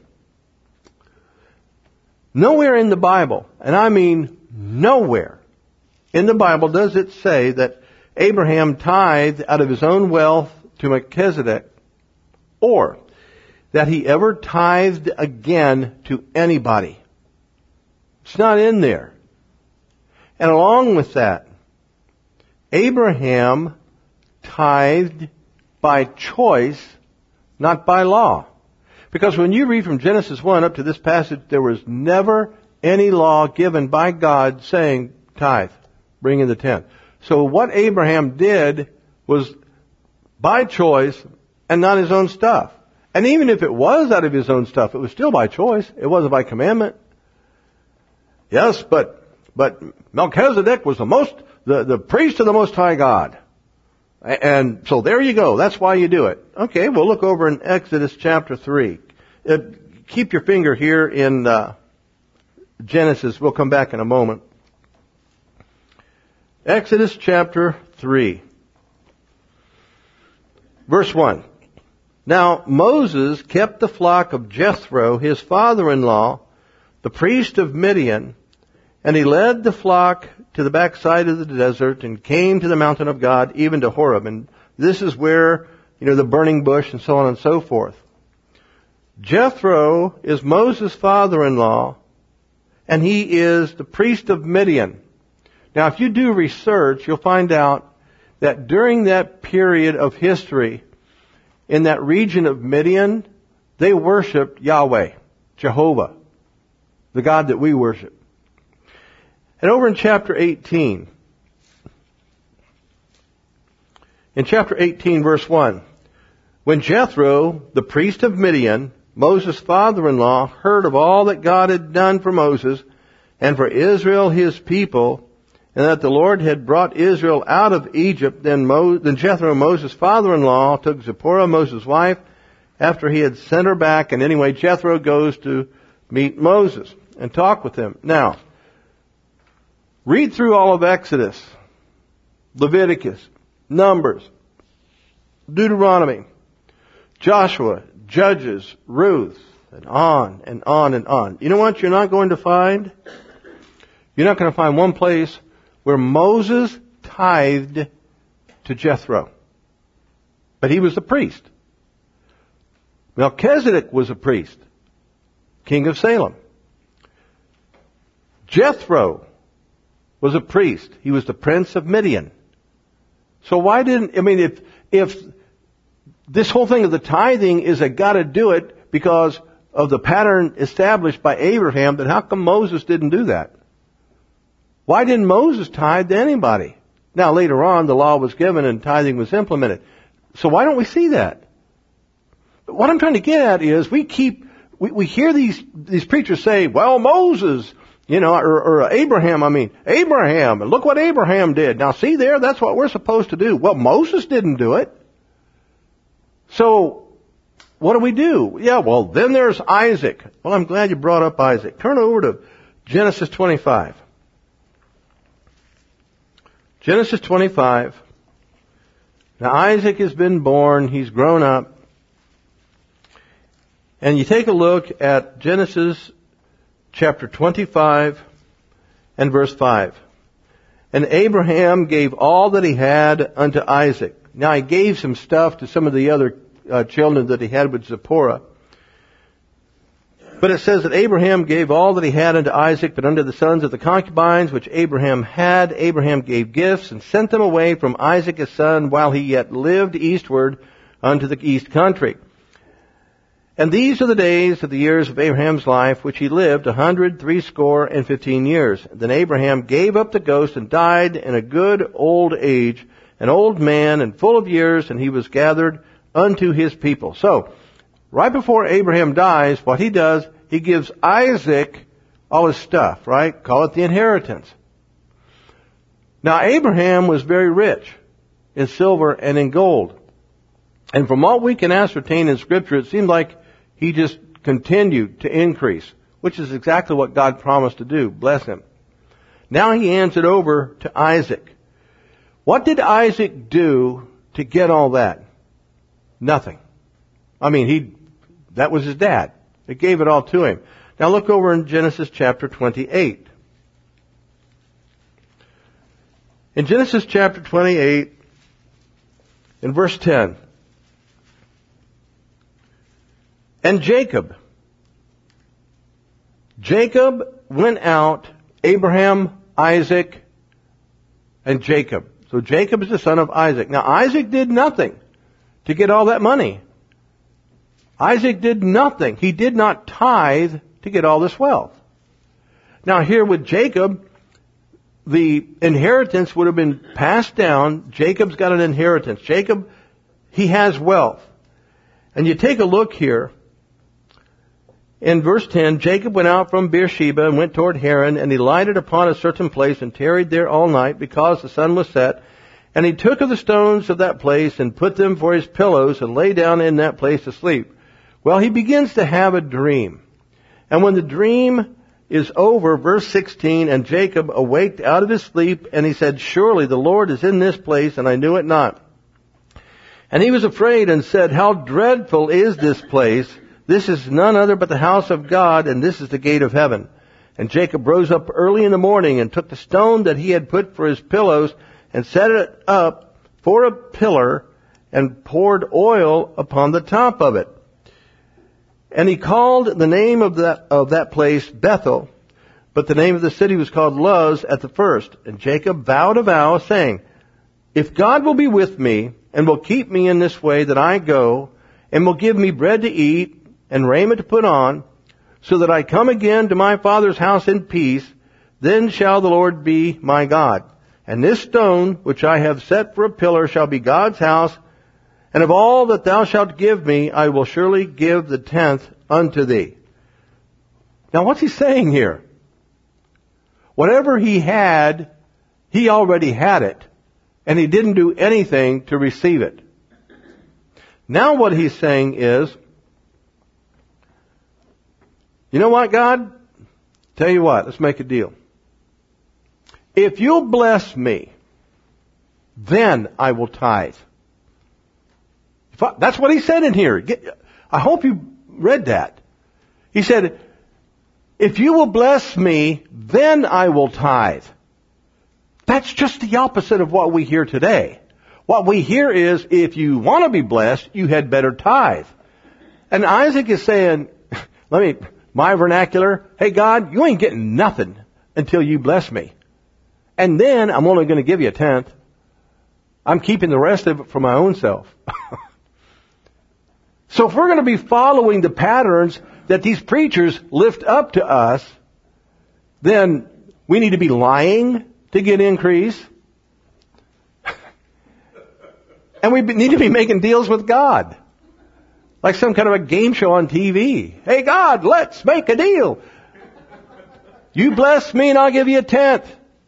Nowhere in the Bible, and I mean nowhere in the Bible does it say that Abraham tithed out of his own wealth to Melchizedek, or that he ever tithed again to anybody. It's not in there. And along with that, Abraham tithed by choice, not by law. Because when you read from Genesis one up to this passage, there was never any law given by God saying, tithe, bring in the tenth. So what Abraham did was by choice and not his own stuff. And even if it was out of his own stuff, it was still by choice. It wasn't by commandment. Yes, but, but Melchizedek was the most, the, the priest of the Most High God. And so there you go. That's why you do it. Okay, we'll look over in Exodus chapter three. Uh, keep your finger here in uh, Genesis. We'll come back in a moment. Exodus chapter three. Verse one. Now Moses kept the flock of Jethro, his father-in-law, the priest of Midian, and he led the flock to the backside of the desert and came to the mountain of God, even to Horeb. And this is where, you know, the burning bush and so on and so forth. Jethro is Moses' father-in-law, and he is the priest of Midian. Now, if you do research, you'll find out that during that period of history, in that region of Midian, they worshiped Yahweh, Jehovah, the God that we worship. And over in chapter eighteen, in chapter eighteen, verse one, when Jethro, the priest of Midian, Moses' father-in-law, heard of all that God had done for Moses and for Israel his people, and that the Lord had brought Israel out of Egypt. Then, Mo- then Jethro, Moses' father-in-law, took Zipporah, Moses' wife, after he had sent her back. And anyway, Jethro goes to meet Moses and talk with him. Now, read through all of Exodus, Leviticus, Numbers, Deuteronomy, Joshua, Judges, Ruth, and on and on and on. You know what you're not going to find? You're not going to find one place where Moses tithed to Jethro. But he was a priest. Melchizedek was a priest, king of Salem. Jethro was a priest. He was the prince of Midian. So why didn't, I mean, if, if this whole thing of the tithing is a gotta do it because of the pattern established by Abraham, then how come Moses didn't do that? Why didn't Moses tithe to anybody? Now later on the law was given and tithing was implemented. So why don't we see that? What I'm trying to get at is we keep, we, we hear these, these preachers say, well, Moses, you know, or, or Abraham, I mean, Abraham, and look what Abraham did. Now see there, that's what we're supposed to do. Well, Moses didn't do it. So, what do we do? Yeah, well, then there's Isaac. Well, I'm glad you brought up Isaac. Turn over to Genesis twenty-five. Genesis twenty-five. Now, Isaac has been born. He's grown up. And you take a look at Genesis chapter twenty-five and verse five. And Abraham gave all that he had unto Isaac. Now, he gave some stuff to some of the other uh, children that he had with Zipporah. But it says that Abraham gave all that he had unto Isaac, but unto the sons of the concubines which Abraham had, Abraham gave gifts and sent them away from Isaac his son while he yet lived eastward unto the east country. And these are the days of the years of Abraham's life, which he lived, a hundred threescore and fifteen years. Then Abraham gave up the ghost and died in a good old age, an old man and full of years, and he was gathered unto his people. So, right before Abraham dies, what he does, he gives Isaac all his stuff, right? Call it the inheritance. Now, Abraham was very rich in silver and in gold. And from what we can ascertain in Scripture, it seemed like he just continued to increase, which is exactly what God promised to do. Bless him. Now he hands it over to Isaac. What did Isaac do to get all that? Nothing. I mean, he, that was his dad. It gave it all to him. Now look over in Genesis chapter twenty-eight. In Genesis chapter twenty-eight, in verse ten. And Jacob. Jacob went out, Abraham, Isaac, and Jacob. So Jacob is the son of Isaac. Now Isaac did nothing to get all that money. Isaac did nothing. He did not tithe to get all this wealth. Now here with Jacob, the inheritance would have been passed down. Jacob's got an inheritance. Jacob, he has wealth. And you take a look here. In verse ten, Jacob went out from Beersheba and went toward Haran, and he lighted upon a certain place and tarried there all night because the sun was set. And he took of the stones of that place and put them for his pillows and lay down in that place to sleep. Well, he begins to have a dream. And when the dream is over, verse sixteen, and Jacob awaked out of his sleep, and he said, surely the Lord is in this place, and I knew it not. And he was afraid and said, how dreadful is this place! This is none other but the house of God, and this is the gate of heaven. And Jacob rose up early in the morning and took the stone that he had put for his pillows and set it up for a pillar and poured oil upon the top of it. And he called the name of that, of that place Bethel, but the name of the city was called Luz at the first. And Jacob vowed a vow, saying, if God will be with me and will keep me in this way that I go, and will give me bread to eat and raiment to put on, so that I come again to my father's house in peace, then shall the Lord be my God. And this stone, which I have set for a pillar, shall be God's house, and of all that thou shalt give me, I will surely give the tenth unto thee. Now what's he saying here? Whatever he had He already had it, and he didn't do anything to receive it. Now what he's saying is, you know what, God? Tell you what, let's make a deal. If you'll bless me, then I will tithe. If I, that's what he said in here. Get, I hope you read that. He said, if you will bless me, then I will tithe. That's just the opposite of what we hear today. What we hear is, if you want to be blessed, you had better tithe. And Isaac is saying, let me, my vernacular, hey God, you ain't getting nothing until you bless me. And then I'm only going to give you a tenth. I'm keeping the rest of it for my own self. So if we're going to be following the patterns that these preachers lift up to us, then we need to be lying to get increase. And we need to be making deals with God. Like some kind of a game show on T V. Hey God, let's make a deal. You bless me and I'll give you a tenth.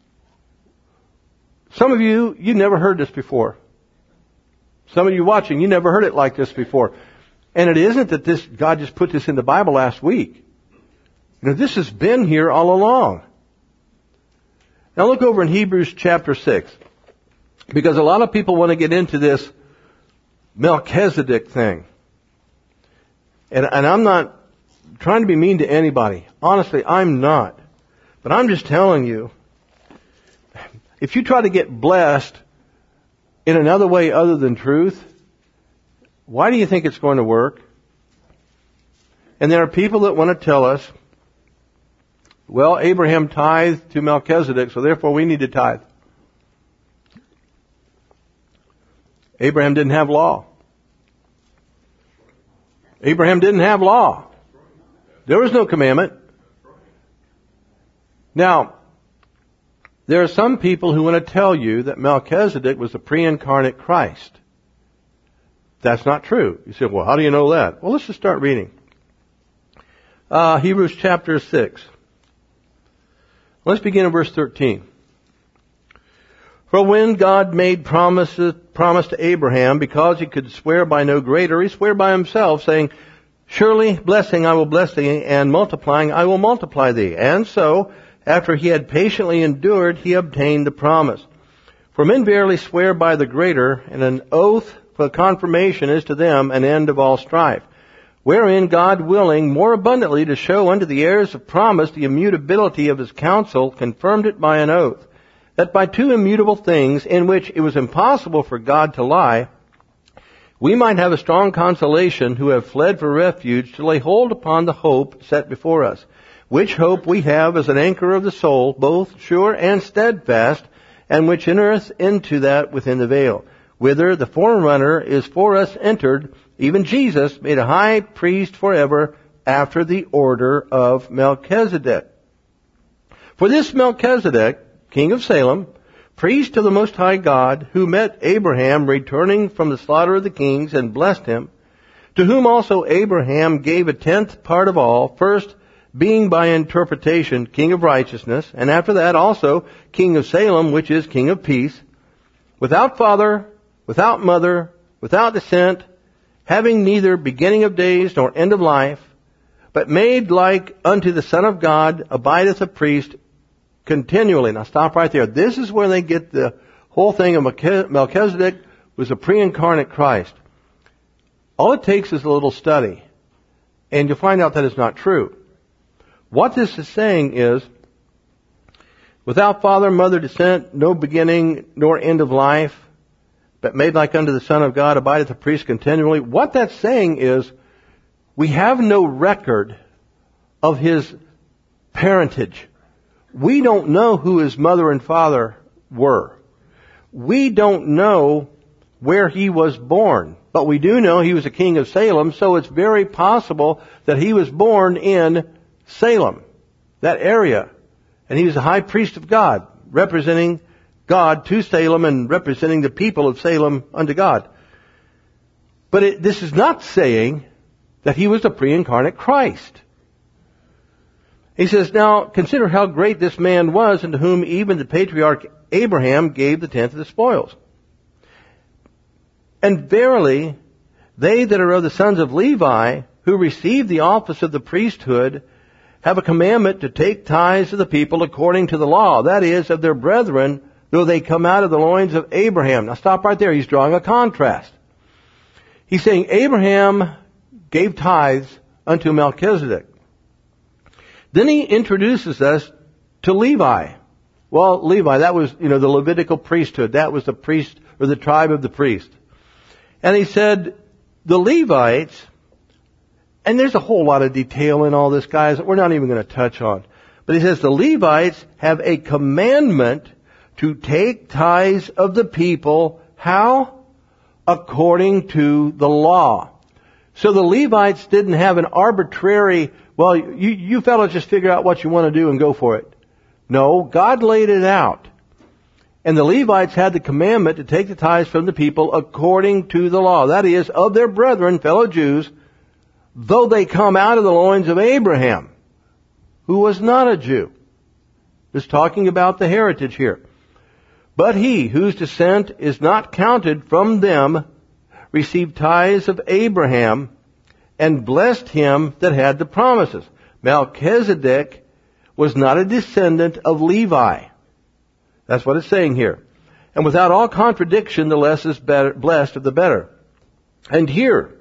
Some of you, you never heard this before. Some of you watching, you never heard it like this before. And it isn't that this God just put this in the Bible last week. You know, this has been here all along. Now look over in Hebrews chapter six. Because a lot of people want to get into this Melchizedek thing. And, and I'm not trying to be mean to anybody. Honestly, I'm not. But I'm just telling you, if you try to get blessed in another way other than truth, why do you think it's going to work? And there are people that want to tell us, well, Abraham tithed to Melchizedek, so therefore we need to tithe. Abraham didn't have law. Abraham didn't have law. There was no commandment. Now, there are some people who want to tell you that Melchizedek was the pre-incarnate Christ. That's not true. You say, well, how do you know that? Well, let's just start reading. Uh, Hebrews chapter six. Let's begin in verse thirteen. For when God made promises, promise to Abraham, because he could swear by no greater, he swore by himself, saying, surely blessing I will bless thee, and multiplying I will multiply thee. And so, after he had patiently endured, he obtained the promise. For men verily swear by the greater, and an oath for confirmation is to them an end of all strife. Wherein God willing more abundantly to show unto the heirs of promise the immutability of his counsel, confirmed it by an oath, that by two immutable things, in which it was impossible for God to lie, we might have a strong consolation who have fled for refuge to lay hold upon the hope set before us, which hope we have as an anchor of the soul, both sure and steadfast, and which entereth into that within the veil, whither the forerunner is for us entered, even Jesus, made a high priest forever, after the order of Melchizedek. For this Melchizedek, king of Salem, priest of the Most High God, who met Abraham returning from the slaughter of the kings and blessed him, to whom also Abraham gave a tenth part of all, first being by interpretation king of righteousness, and after that also king of Salem, which is king of peace, without father, without mother, without descent, having neither beginning of days nor end of life, but made like unto the Son of God, abideth a priest continually. Now stop right there. This is where they get the whole thing of Melchizedek was a pre-incarnate Christ. All it takes is a little study, and you'll find out that it's not true. What this is saying is, without father, mother, descent, no beginning nor end of life, but made like unto the Son of God, abideth a priest continually. What that's saying is, we have no record of his parentage. We don't know who his mother and father were. We don't know where he was born. But we do know he was a king of Salem, so it's very possible that he was born in Salem, that area. And he was a high priest of God, representing God to Salem and representing the people of Salem unto God. But it, this is not saying that he was the pre-incarnate Christ. He says, now consider how great this man was, unto whom even the patriarch Abraham gave the tenth of the spoils. And verily, they that are of the sons of Levi, who receive the office of the priesthood, have a commandment to take tithes of the people according to the law, that is, of their brethren, though they come out of the loins of Abraham. Now stop right there. He's drawing a contrast. He's saying Abraham gave tithes unto Melchizedek. Then he introduces us to Levi. Well, Levi, that was, you know, the Levitical priesthood. That was the priest, or the tribe of the priest. And he said, the Levites, and there's a whole lot of detail in all this, guys, that we're not even going to touch on. But he says the Levites have a commandment to take tithes of the people. How? According to the law. So the Levites didn't have an arbitrary, well, you, you fellows just figure out what you want to do and go for it. No, God laid it out. And the Levites had the commandment to take the tithes from the people according to the law. That is, of their brethren, fellow Jews, though they come out of the loins of Abraham, who was not a Jew. It's talking about the heritage here. But he whose descent is not counted from them received tithes of Abraham and blessed him that had the promises. Melchizedek was not a descendant of Levi. That's what it's saying here. And without all contradiction, the less is better, blessed of the better. And here,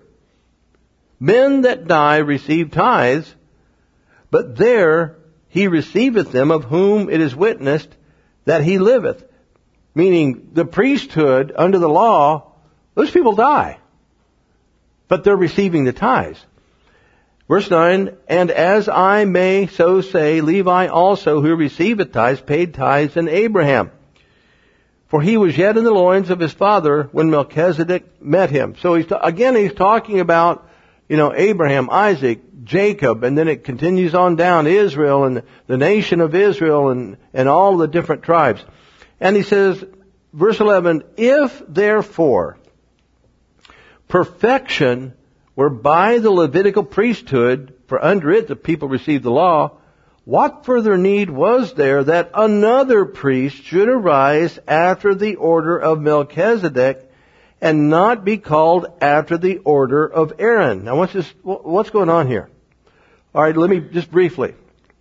men that die receive tithes, but there he receiveth them of whom it is witnessed that he liveth. Meaning, the priesthood under the law, those people die. But they're receiving the tithes. Verse nine, and as I may so say, Levi also, who receiveth tithes, paid tithes in Abraham. For he was yet in the loins of his father when Melchizedek met him. So he's, again, he's talking about, you know, Abraham, Isaac, Jacob, and then it continues on down, Israel, and the nation of Israel, and, and all the different tribes. And he says, verse eleven, if therefore perfection were by the Levitical priesthood, for under it the people received the law, what further need was there that another priest should arise after the order of Melchizedek and not be called after the order of Aaron? Now what's this, what's going on here? Alright, let me just briefly.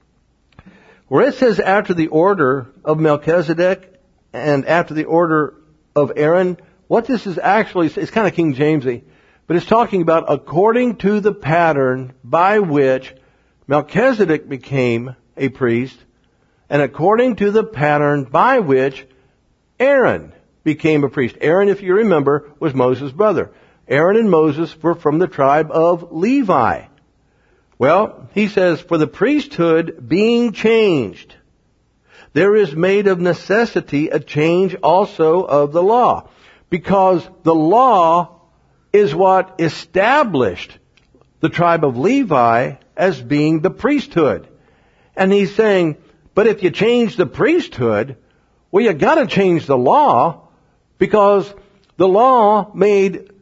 Where it says after the order of Melchizedek and after the order of Aaron, what this is actually, it's kind of King Jamesy, but it's talking about according to the pattern by which Melchizedek became a priest, and according to the pattern by which Aaron became a priest. Aaron, if you remember, was Moses' brother. Aaron and Moses were from the tribe of Levi. Well, he says, for the priesthood being changed, there is made of necessity a change also of the law. Because the law is what established the tribe of Levi as being the priesthood. And he's saying, but if you change the priesthood, well, you gotta change the law, because the law made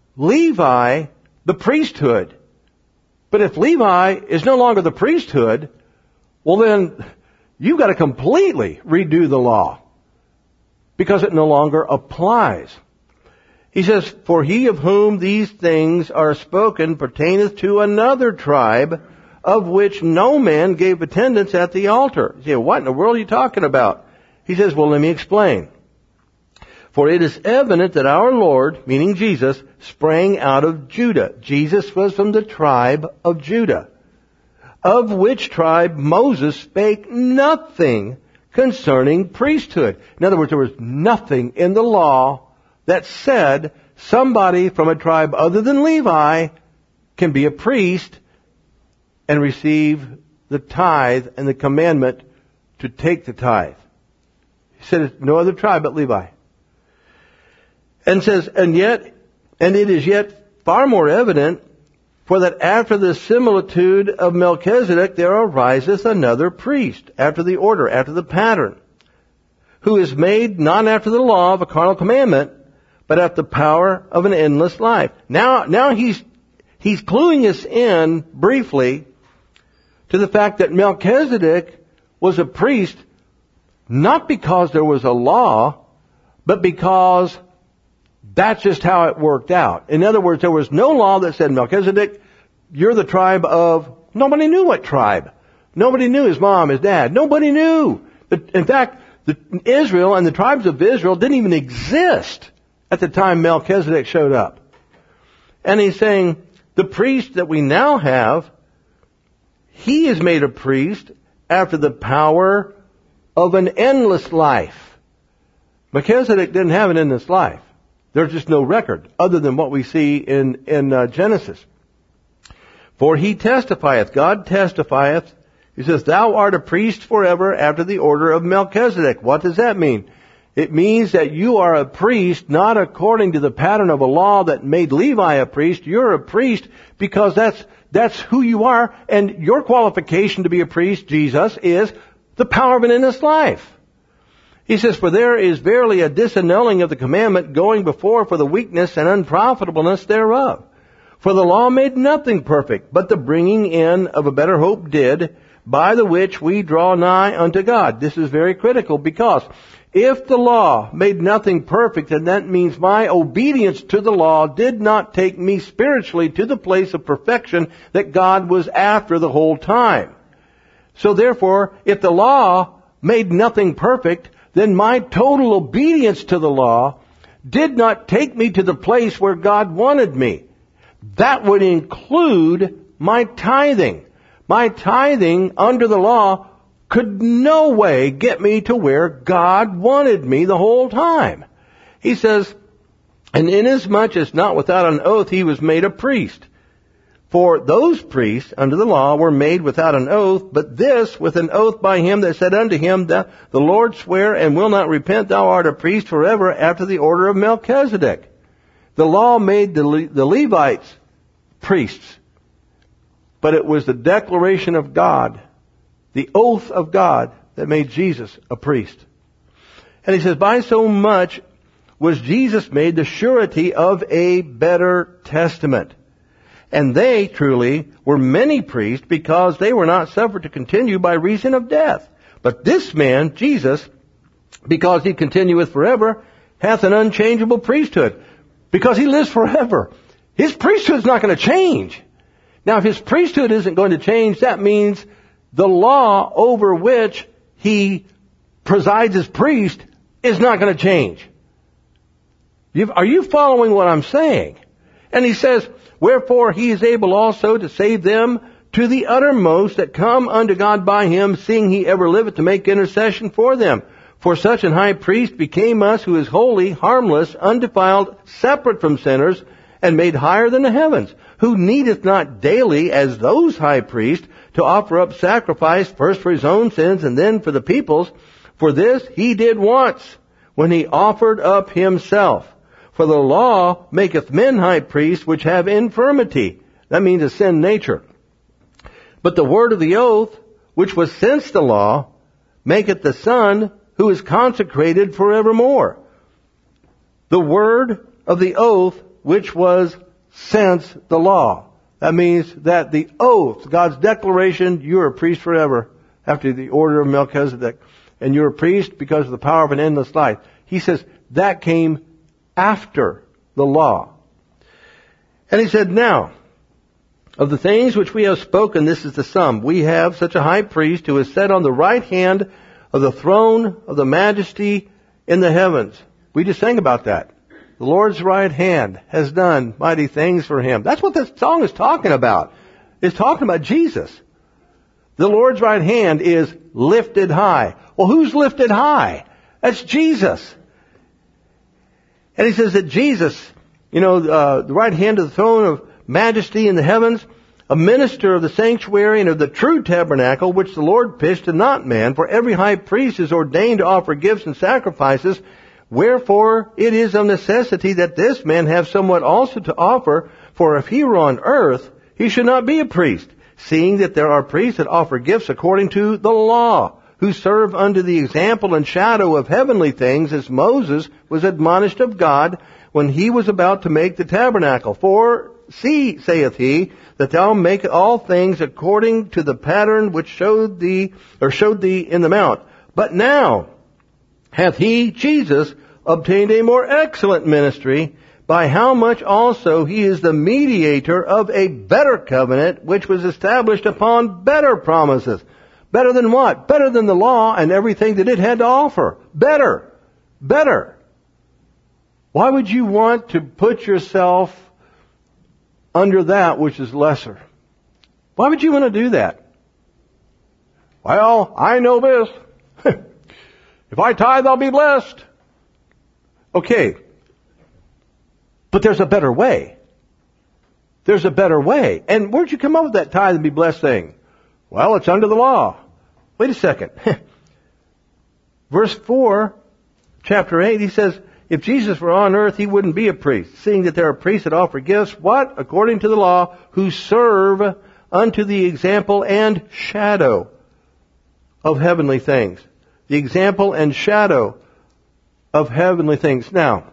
Levi the priesthood. But if Levi is no longer the priesthood, well then, you've got to completely redo the law, because it no longer applies. He says, for he of whom these things are spoken pertaineth to another tribe, of which no man gave attendance at the altar. You say, what in the world are you talking about? He says, well, let me explain. For it is evident that our Lord, meaning Jesus, sprang out of Judah. Jesus was from the tribe of Judah, of which tribe Moses spake nothing concerning priesthood. In other words, there was nothing in the law that said somebody from a tribe other than Levi can be a priest and receive the tithe and the commandment to take the tithe. He said it's no other tribe but Levi. And says, and yet, and it is yet far more evident, for that after the similitude of Melchizedek there ariseth another priest, after the order, after the pattern, who is made not after the law of a carnal commandment, but after the power of an endless life. Now, now he's, he's cluing us in briefly to the fact that Melchizedek was a priest not because there was a law, but because that's just how it worked out. In other words, there was no law that said, Melchizedek, you're the tribe of... Nobody knew what tribe. Nobody knew his mom, his dad. Nobody knew. In fact, the, Israel and the tribes of Israel didn't even exist at the time Melchizedek showed up. And he's saying, the priest that we now have, he is made a priest after the power of an endless life. Melchizedek didn't have an endless life. There's just no record other than what we see in, in uh, Genesis. For he testifieth, God testifieth, he says, thou art a priest forever after the order of Melchizedek. What does that mean? It means that you are a priest not according to the pattern of a law that made Levi a priest. You're a priest because that's, that's who you are, and your qualification to be a priest, Jesus, is the power of an endless life. He says, for there is verily a disannulling of the commandment going before for the weakness and unprofitableness thereof. For the law made nothing perfect, but the bringing in of a better hope did, by the which we draw nigh unto God. This is very critical, because if the law made nothing perfect, then that means my obedience to the law did not take me spiritually to the place of perfection that God was after the whole time. So therefore, if the law made nothing perfect, then my total obedience to the law did not take me to the place where God wanted me. That would include my tithing. My tithing under the law could no way get me to where God wanted me the whole time. He says, and inasmuch as not without an oath he was made a priest. For those priests under the law were made without an oath, but this with an oath by him that said unto him, the, the Lord swear and will not repent, thou art a priest forever after the order of Melchizedek. The law made the, Le- the Levites priests, but it was the declaration of God, the oath of God, that made Jesus a priest. And he says, by so much was Jesus made the surety of a better testament. And they truly were many priests, because they were not suffered to continue by reason of death. But this man, Jesus, because he continueth forever, hath an unchangeable priesthood. Because he lives forever. His priesthood is not going to change. Now, if his priesthood isn't going to change, that means the law over which he presides as priest is not going to change. You've, are you following what I'm saying? And he says, wherefore he is able also to save them to the uttermost that come unto God by him, seeing he ever liveth to make intercession for them. For such an high priest became us, who is holy, harmless, undefiled, separate from sinners, and made higher than the heavens, who needeth not daily, as those high priests, to offer up sacrifice, first for his own sins, and then for the people's. For this he did once, when he offered up himself. For the law maketh men high priests, which have infirmity. That means a sin nature. But the word of the oath, which was since the law, maketh the Son, who is consecrated forevermore. The word of the oath, which was since the law. That means that the oath, God's declaration, you're a priest forever, after the order of Melchizedek. And you're a priest because of the power of an endless life. He says that came after the law. And he said, now, of the things which we have spoken, this is the sum. We have such a high priest who is set on the right hand of the throne of the majesty in the heavens. We just sang about that. The Lord's right hand has done mighty things for him. That's what this song is talking about. It's talking about Jesus. The Lord's right hand is lifted high. Well, who's lifted high? That's Jesus. And he says that Jesus, you know, uh, the right hand of the throne of majesty in the heavens, a minister of the sanctuary and of the true tabernacle, which the Lord pitched and not man. For every high priest is ordained to offer gifts and sacrifices. Wherefore it is of necessity that this man have somewhat also to offer. For if he were on earth, he should not be a priest, seeing that there are priests that offer gifts according to the law, who serve unto the example and shadow of heavenly things, as Moses was admonished of God when he was about to make the tabernacle. For see, saith he, that thou make all things according to the pattern which showed thee, or showed thee in the mount. But now hath he, Jesus, obtained a more excellent ministry, by how much also he is the mediator of a better covenant, which was established upon better promises. Better than what? Better than the law and everything that it had to offer. Better. Better. Why would you want to put yourself under that which is lesser? Why would you want to do that? Well, I know this. If I tithe, I'll be blessed. Okay. But there's a better way. There's a better way. And where'd you come up with that tithe and be blessed thing? Well, it's under the law. Wait a second. Verse four, chapter eight, he says, if Jesus were on earth, he wouldn't be a priest, seeing that there are priests that offer gifts, what? According to the law, who serve unto the example and shadow of heavenly things. The example and shadow of heavenly things. Now,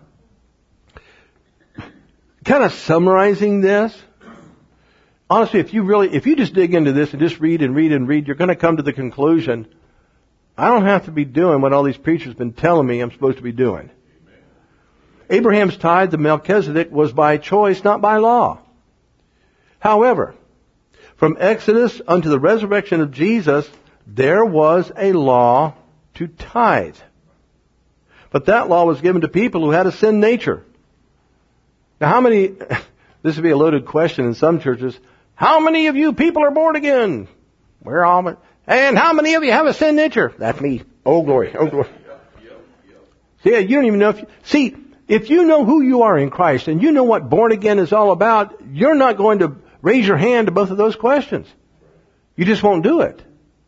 kind of summarizing this, honestly, if you really, if you just dig into this and just read and read and read, you're going to come to the conclusion, I don't have to be doing what all these preachers have been telling me I'm supposed to be doing. Abraham's tithe to Melchizedek was by choice, not by law. However, from Exodus unto the resurrection of Jesus, there was a law to tithe. But that law was given to people who had a sin nature. Now how many, this would be a loaded question in some churches, how many of you people are born again? We're all, and how many of you have a sin nature? That's me. Oh glory, oh glory. See, you don't even know if you, see, if you know who you are in Christ and you know what born again is all about, you're not going to raise your hand to both of those questions. You just won't do it.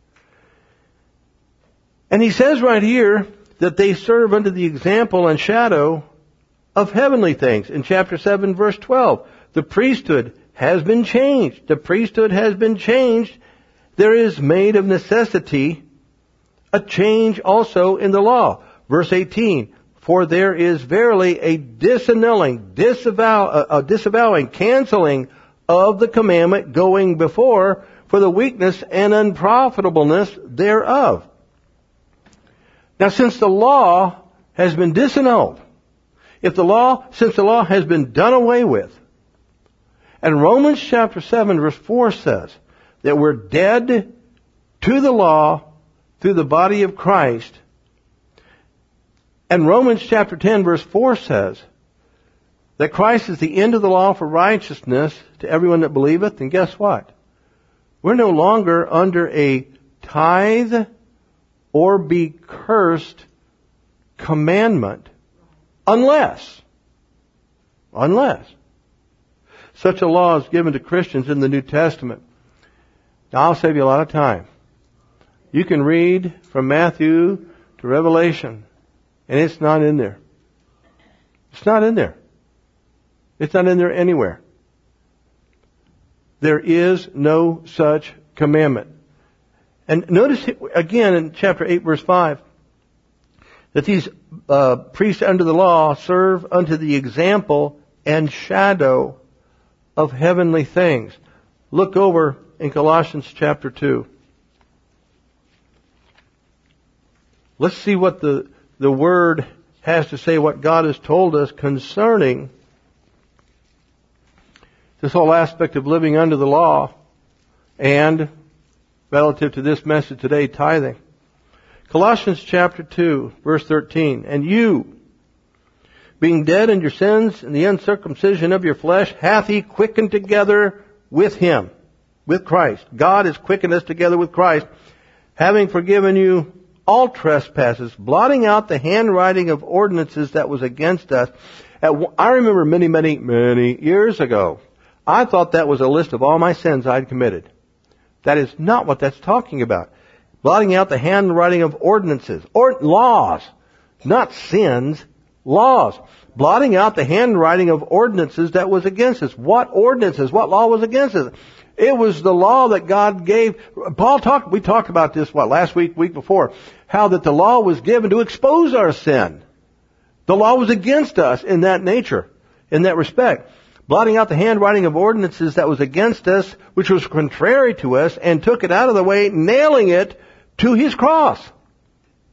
And he says right here that they serve under the example and shadow of heavenly things. In chapter seven, verse twelve, the priesthood has been changed. The priesthood has been changed. There is made of necessity a change also in the law. Verse eighteen, for there is verily a disannulling, disavow, a, a disavowing, canceling of the commandment going before for the weakness and unprofitableness thereof. Now, since the law has been disannulled, if the law, since the law has been done away with, and Romans chapter seven verse four says that we're dead to the law through the body of Christ, and Romans chapter ten verse four says that Christ is the end of the law for righteousness to everyone that believeth, and guess what? We're no longer under a tithe or be cursed commandment unless, unless such a law is given to Christians in the New Testament. Now I'll save you a lot of time. You can read from Matthew to Revelation and it's not in there. It's not in there. It's not in there anywhere. There is no such commandment. And notice again in chapter eight verse five that these uh, priests under the law serve unto the example and shadow of heavenly things. Look over in Colossians chapter two. Let's see what the, the Word has to say, what God has told us concerning this whole aspect of living under the law and relative to this message today, tithing. Colossians chapter two, verse thirteen. And you, being dead in your sins and the uncircumcision of your flesh, hath he quickened together with him, with Christ. God has quickened us together with Christ, having forgiven you all trespasses, blotting out the handwriting of ordinances that was against us. I remember many, many, many years ago, I thought that was a list of all my sins I'd committed. That is not what that's talking about. Blotting out the handwriting of ordinances, or laws, not sins, laws. Blotting out the handwriting of ordinances that was against us. What ordinances? What law was against us? It was the law that God gave. Paul talked, we talked about this, what, last week, week before, how that the law was given to expose our sin. The law was against us in that nature, in that respect. Blotting out the handwriting of ordinances that was against us, which was contrary to us, and took it out of the way, nailing it to his cross.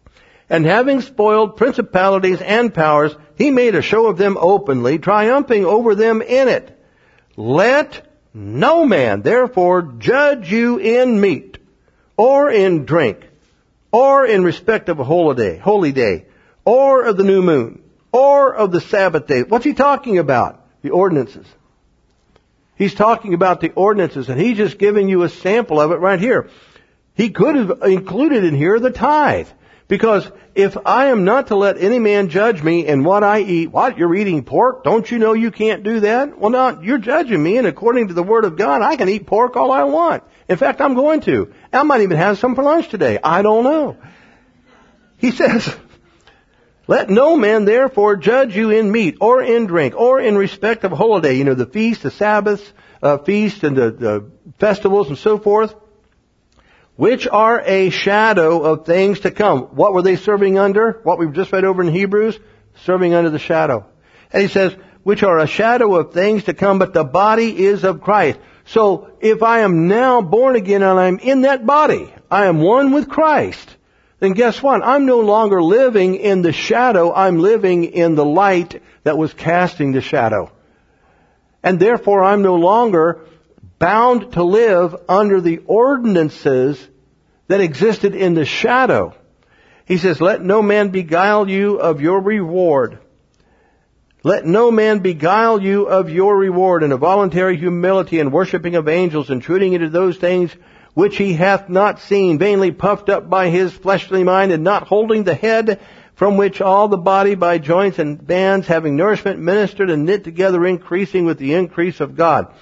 And having spoiled principalities and powers, he made a show of them openly, triumphing over them in it. Let no man therefore judge you in meat, or in drink, or in respect of a holy day, holy day, or of the new moon, or of the Sabbath day. What's he talking about? The ordinances. He's talking about the ordinances, and he's just giving you a sample of it right here. He could have included in here the tithe. Because if I am not to let any man judge me in what I eat, what, you're eating pork? Don't you know you can't do that? Well, no, you're judging me, and according to the Word of God, I can eat pork all I want. In fact, I'm going to. I might even have some for lunch today. I don't know. He says, let no man therefore judge you in meat, or in drink, or in respect of a holiday. You know, the feast, the Sabbath, uh, feast, and the, the festivals and so forth, which are a shadow of things to come. What were they serving under? What we've just read over in Hebrews? Serving under the shadow. And he says, which are a shadow of things to come, but the body is of Christ. So, if I am now born again and I'm in that body, I am one with Christ, then guess what? I'm no longer living in the shadow, I'm living in the light that was casting the shadow. And therefore I'm no longer bound to live under the ordinances that existed in the shadow. He says, let no man beguile you of your reward. Let no man beguile you of your reward in a voluntary humility and worshipping of angels, intruding into those things which he hath not seen, vainly puffed up by his fleshly mind, and not holding the head, from which all the body by joints and bands, having nourishment ministered and knit together, increasing with the increase of God.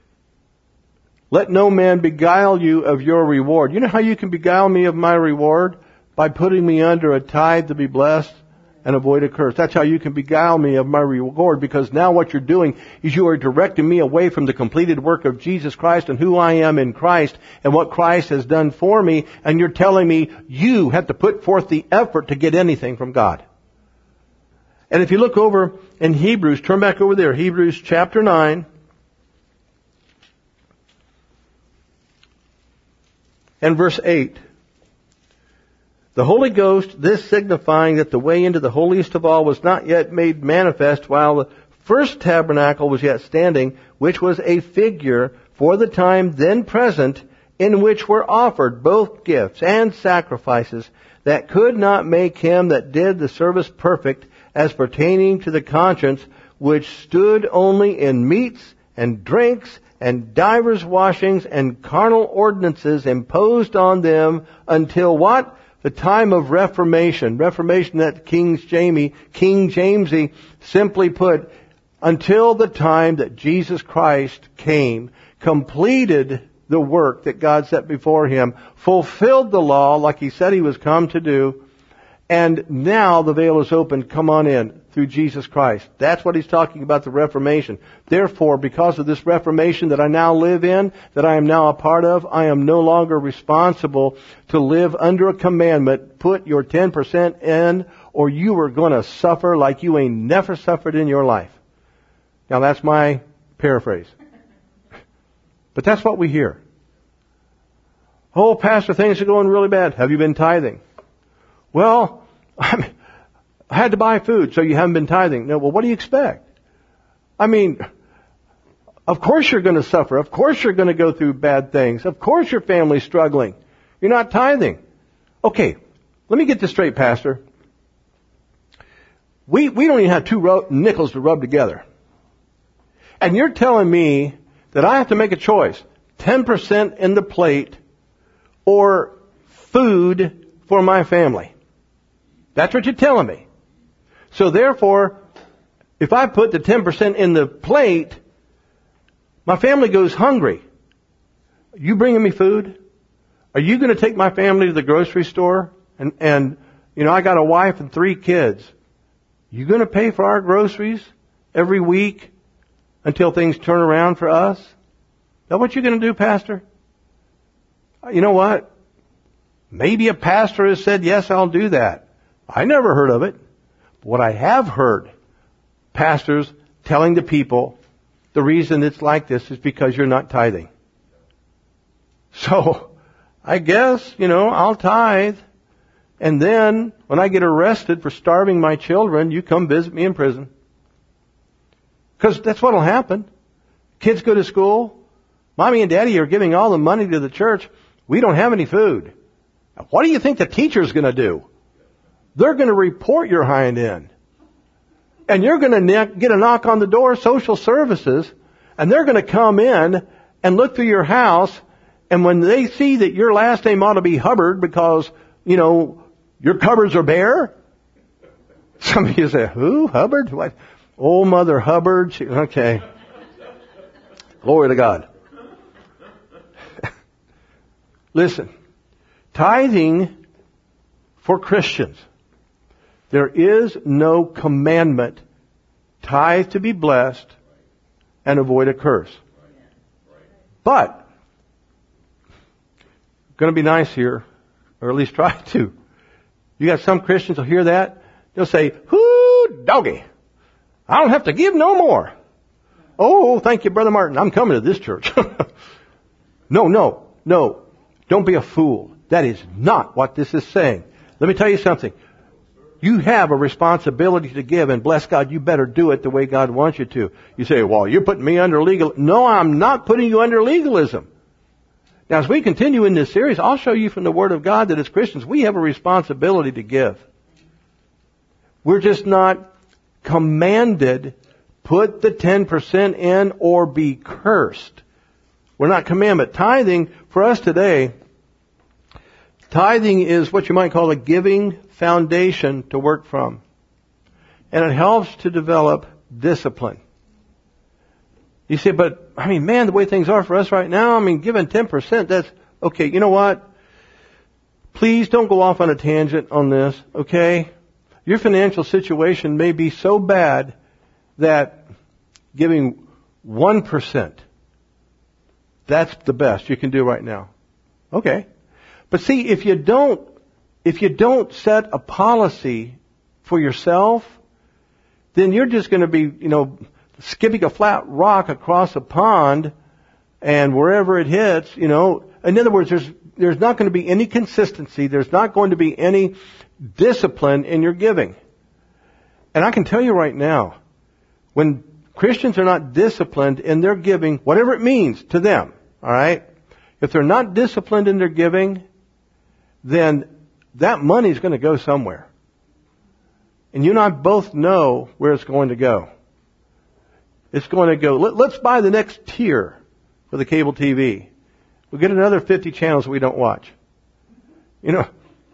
Let no man beguile you of your reward. You know how you can beguile me of my reward? By putting me under a tithe to be blessed and avoid a curse. That's how you can beguile me of my reward, because now what you're doing is you are directing me away from the completed work of Jesus Christ and who I am in Christ and what Christ has done for me, and you're telling me you have to put forth the effort to get anything from God. And if you look over in Hebrews, turn back over there, Hebrews chapter nine, and verse eight. The Holy Ghost, this signifying that the way into the holiest of all was not yet made manifest, while the first tabernacle was yet standing, which was a figure for the time then present, in which were offered both gifts and sacrifices, that could not make him that did the service perfect, as pertaining to the conscience, which stood only in meats and drinks, and divers washings and carnal ordinances imposed on them, until what? The time of Reformation. Reformation, that King James, King Jamesy simply put, until the time that Jesus Christ came, completed the work that God set before him, fulfilled the law like he said he was come to do, and now the veil is open. Come on in through Jesus Christ. That's what he's talking about, the Reformation. Therefore, because of this Reformation that I now live in, that I am now a part of, I am no longer responsible to live under a commandment. Put your ten percent in, or you are going to suffer like you ain't never suffered in your life. Now that's my paraphrase. But that's what we hear. Oh, Pastor, things are going really bad. Have you been tithing? Well, I mean, I had to buy food, so you haven't been tithing. No, well, what do you expect? I mean, of course you're going to suffer. Of course you're going to go through bad things. Of course your family's struggling. You're not tithing. Okay, let me get this straight, Pastor. We we don't even have two ro- nickels to rub together. And you're telling me that I have to make a choice, ten percent in the plate or food for my family. That's what you're telling me. So therefore, if I put the ten percent in the plate, my family goes hungry. Are you bringing me food? Are you going to take my family to the grocery store? And, and, you know, I got a wife and three kids. You going to pay for our groceries every week until things turn around for us? Is that what you're going to do, Pastor? You know what? Maybe a pastor has said, yes, I'll do that. I never heard of it. What I have heard, pastors telling the people, the reason it's like this is because you're not tithing. So, I guess, you know, I'll tithe. And then, when I get arrested for starving my children, you come visit me in prison. Because that's what will happen. Kids go to school. Mommy and Daddy are giving all the money to the church. We don't have any food. What do you think the teacher's going to do? They're going to report your hind end. And you're going to get a knock on the door, social services, and they're going to come in and look through your house. And when they see that your last name ought to be Hubbard because, you know, your cupboards are bare. Some of you say, who? Hubbard? What? Old Mother Hubbard? She, okay. Glory to God. Listen. Tithing for Christians. There is no commandment. Tithe to be blessed and avoid a curse. But, going to be nice here, or at least try to. You got some Christians who'll hear that. They'll say, whoo, doggy. I don't have to give no more. Oh, thank you, Brother Martin. I'm coming to this church. No, no, no. Don't be a fool. That is not what this is saying. Let me tell you something. You have a responsibility to give, and bless God, you better do it the way God wants you to. You say, well, you're putting me under legal. No, I'm not putting you under legalism. Now, as we continue in this series, I'll show you from the Word of God that as Christians, we have a responsibility to give. We're just not commanded, put the ten percent in or be cursed. We're not commanded. Tithing, for us today, tithing is what you might call a giving foundation to work from. And it helps to develop discipline. You say, but, I mean, man, the way things are for us right now, I mean, giving ten percent, that's, okay, you know what? Please don't go off on a tangent on this, okay? Your financial situation may be so bad that giving one percent, that's the best you can do right now. Okay. But see, if you don't, if you don't set a policy for yourself, then you're just going to be, you know, skipping a flat rock across a pond, and wherever it hits, you know, in other words, there's, there's not going to be any consistency. There's not going to be any discipline in your giving. And I can tell you right now, when Christians are not disciplined in their giving, whatever it means to them, all right, if they're not disciplined in their giving, then that money is going to go somewhere. And you and I both know where it's going to go. It's going to go, let, let's buy the next tier for the cable T V. We'll get another fifty channels we don't watch. You know,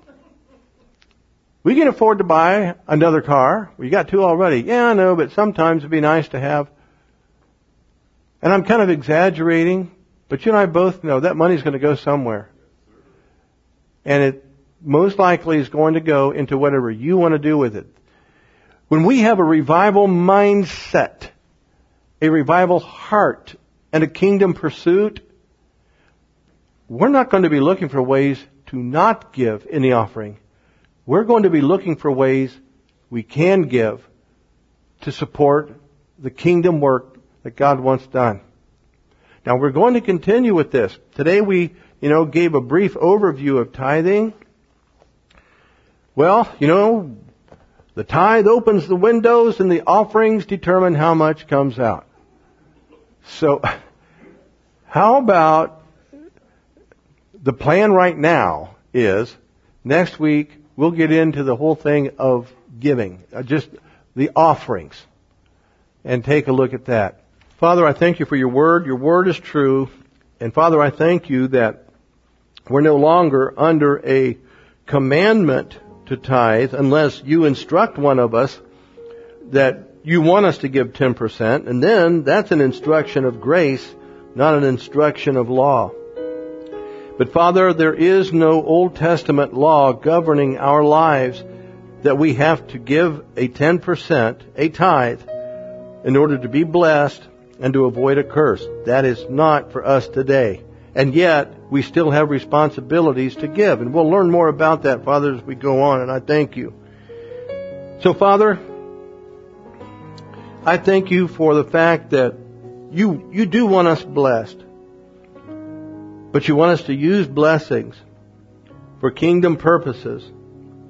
we can afford to buy another car. We got two already. Yeah, I know, but sometimes it'd be nice to have. And I'm kind of exaggerating, but you and I both know that money's going to go somewhere. And it most likely is going to go into whatever you want to do with it. When we have a revival mindset, a revival heart, and a kingdom pursuit, we're not going to be looking for ways to not give in the offering. We're going to be looking for ways we can give to support the kingdom work that God wants done. Now, we're going to continue with this. Today we, you know, gave a brief overview of tithing. Well, you know, the tithe opens the windows and the offerings determine how much comes out. So, how about the plan right now is next week we'll get into the whole thing of giving, uh, just the offerings, and take a look at that. Father, I thank you for your word. Your word is true. And Father, I thank you that we're no longer under a commandment to tithe unless you instruct one of us that you want us to give ten percent, and then that's an instruction of grace, not an instruction of law. But Father, there is no Old Testament law governing our lives that we have to give a ten percent, a tithe, in order to be blessed and to avoid a curse. That is not for us today. And yet, we still have responsibilities to give. And we'll learn more about that, Father, as we go on, and I thank you. So, Father, I thank you for the fact that you, you do want us blessed. But you want us to use blessings for kingdom purposes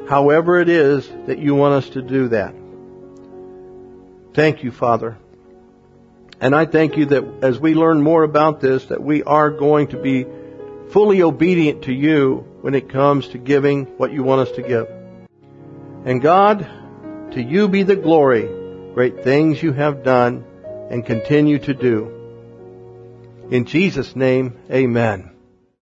however it is that you want us to do that. Thank you, Father. And I thank you that as we learn more about this, that we are going to be fully obedient to you when it comes to giving what you want us to give. And God, to you be the glory, great things you have done and continue to do. In Jesus' name, amen.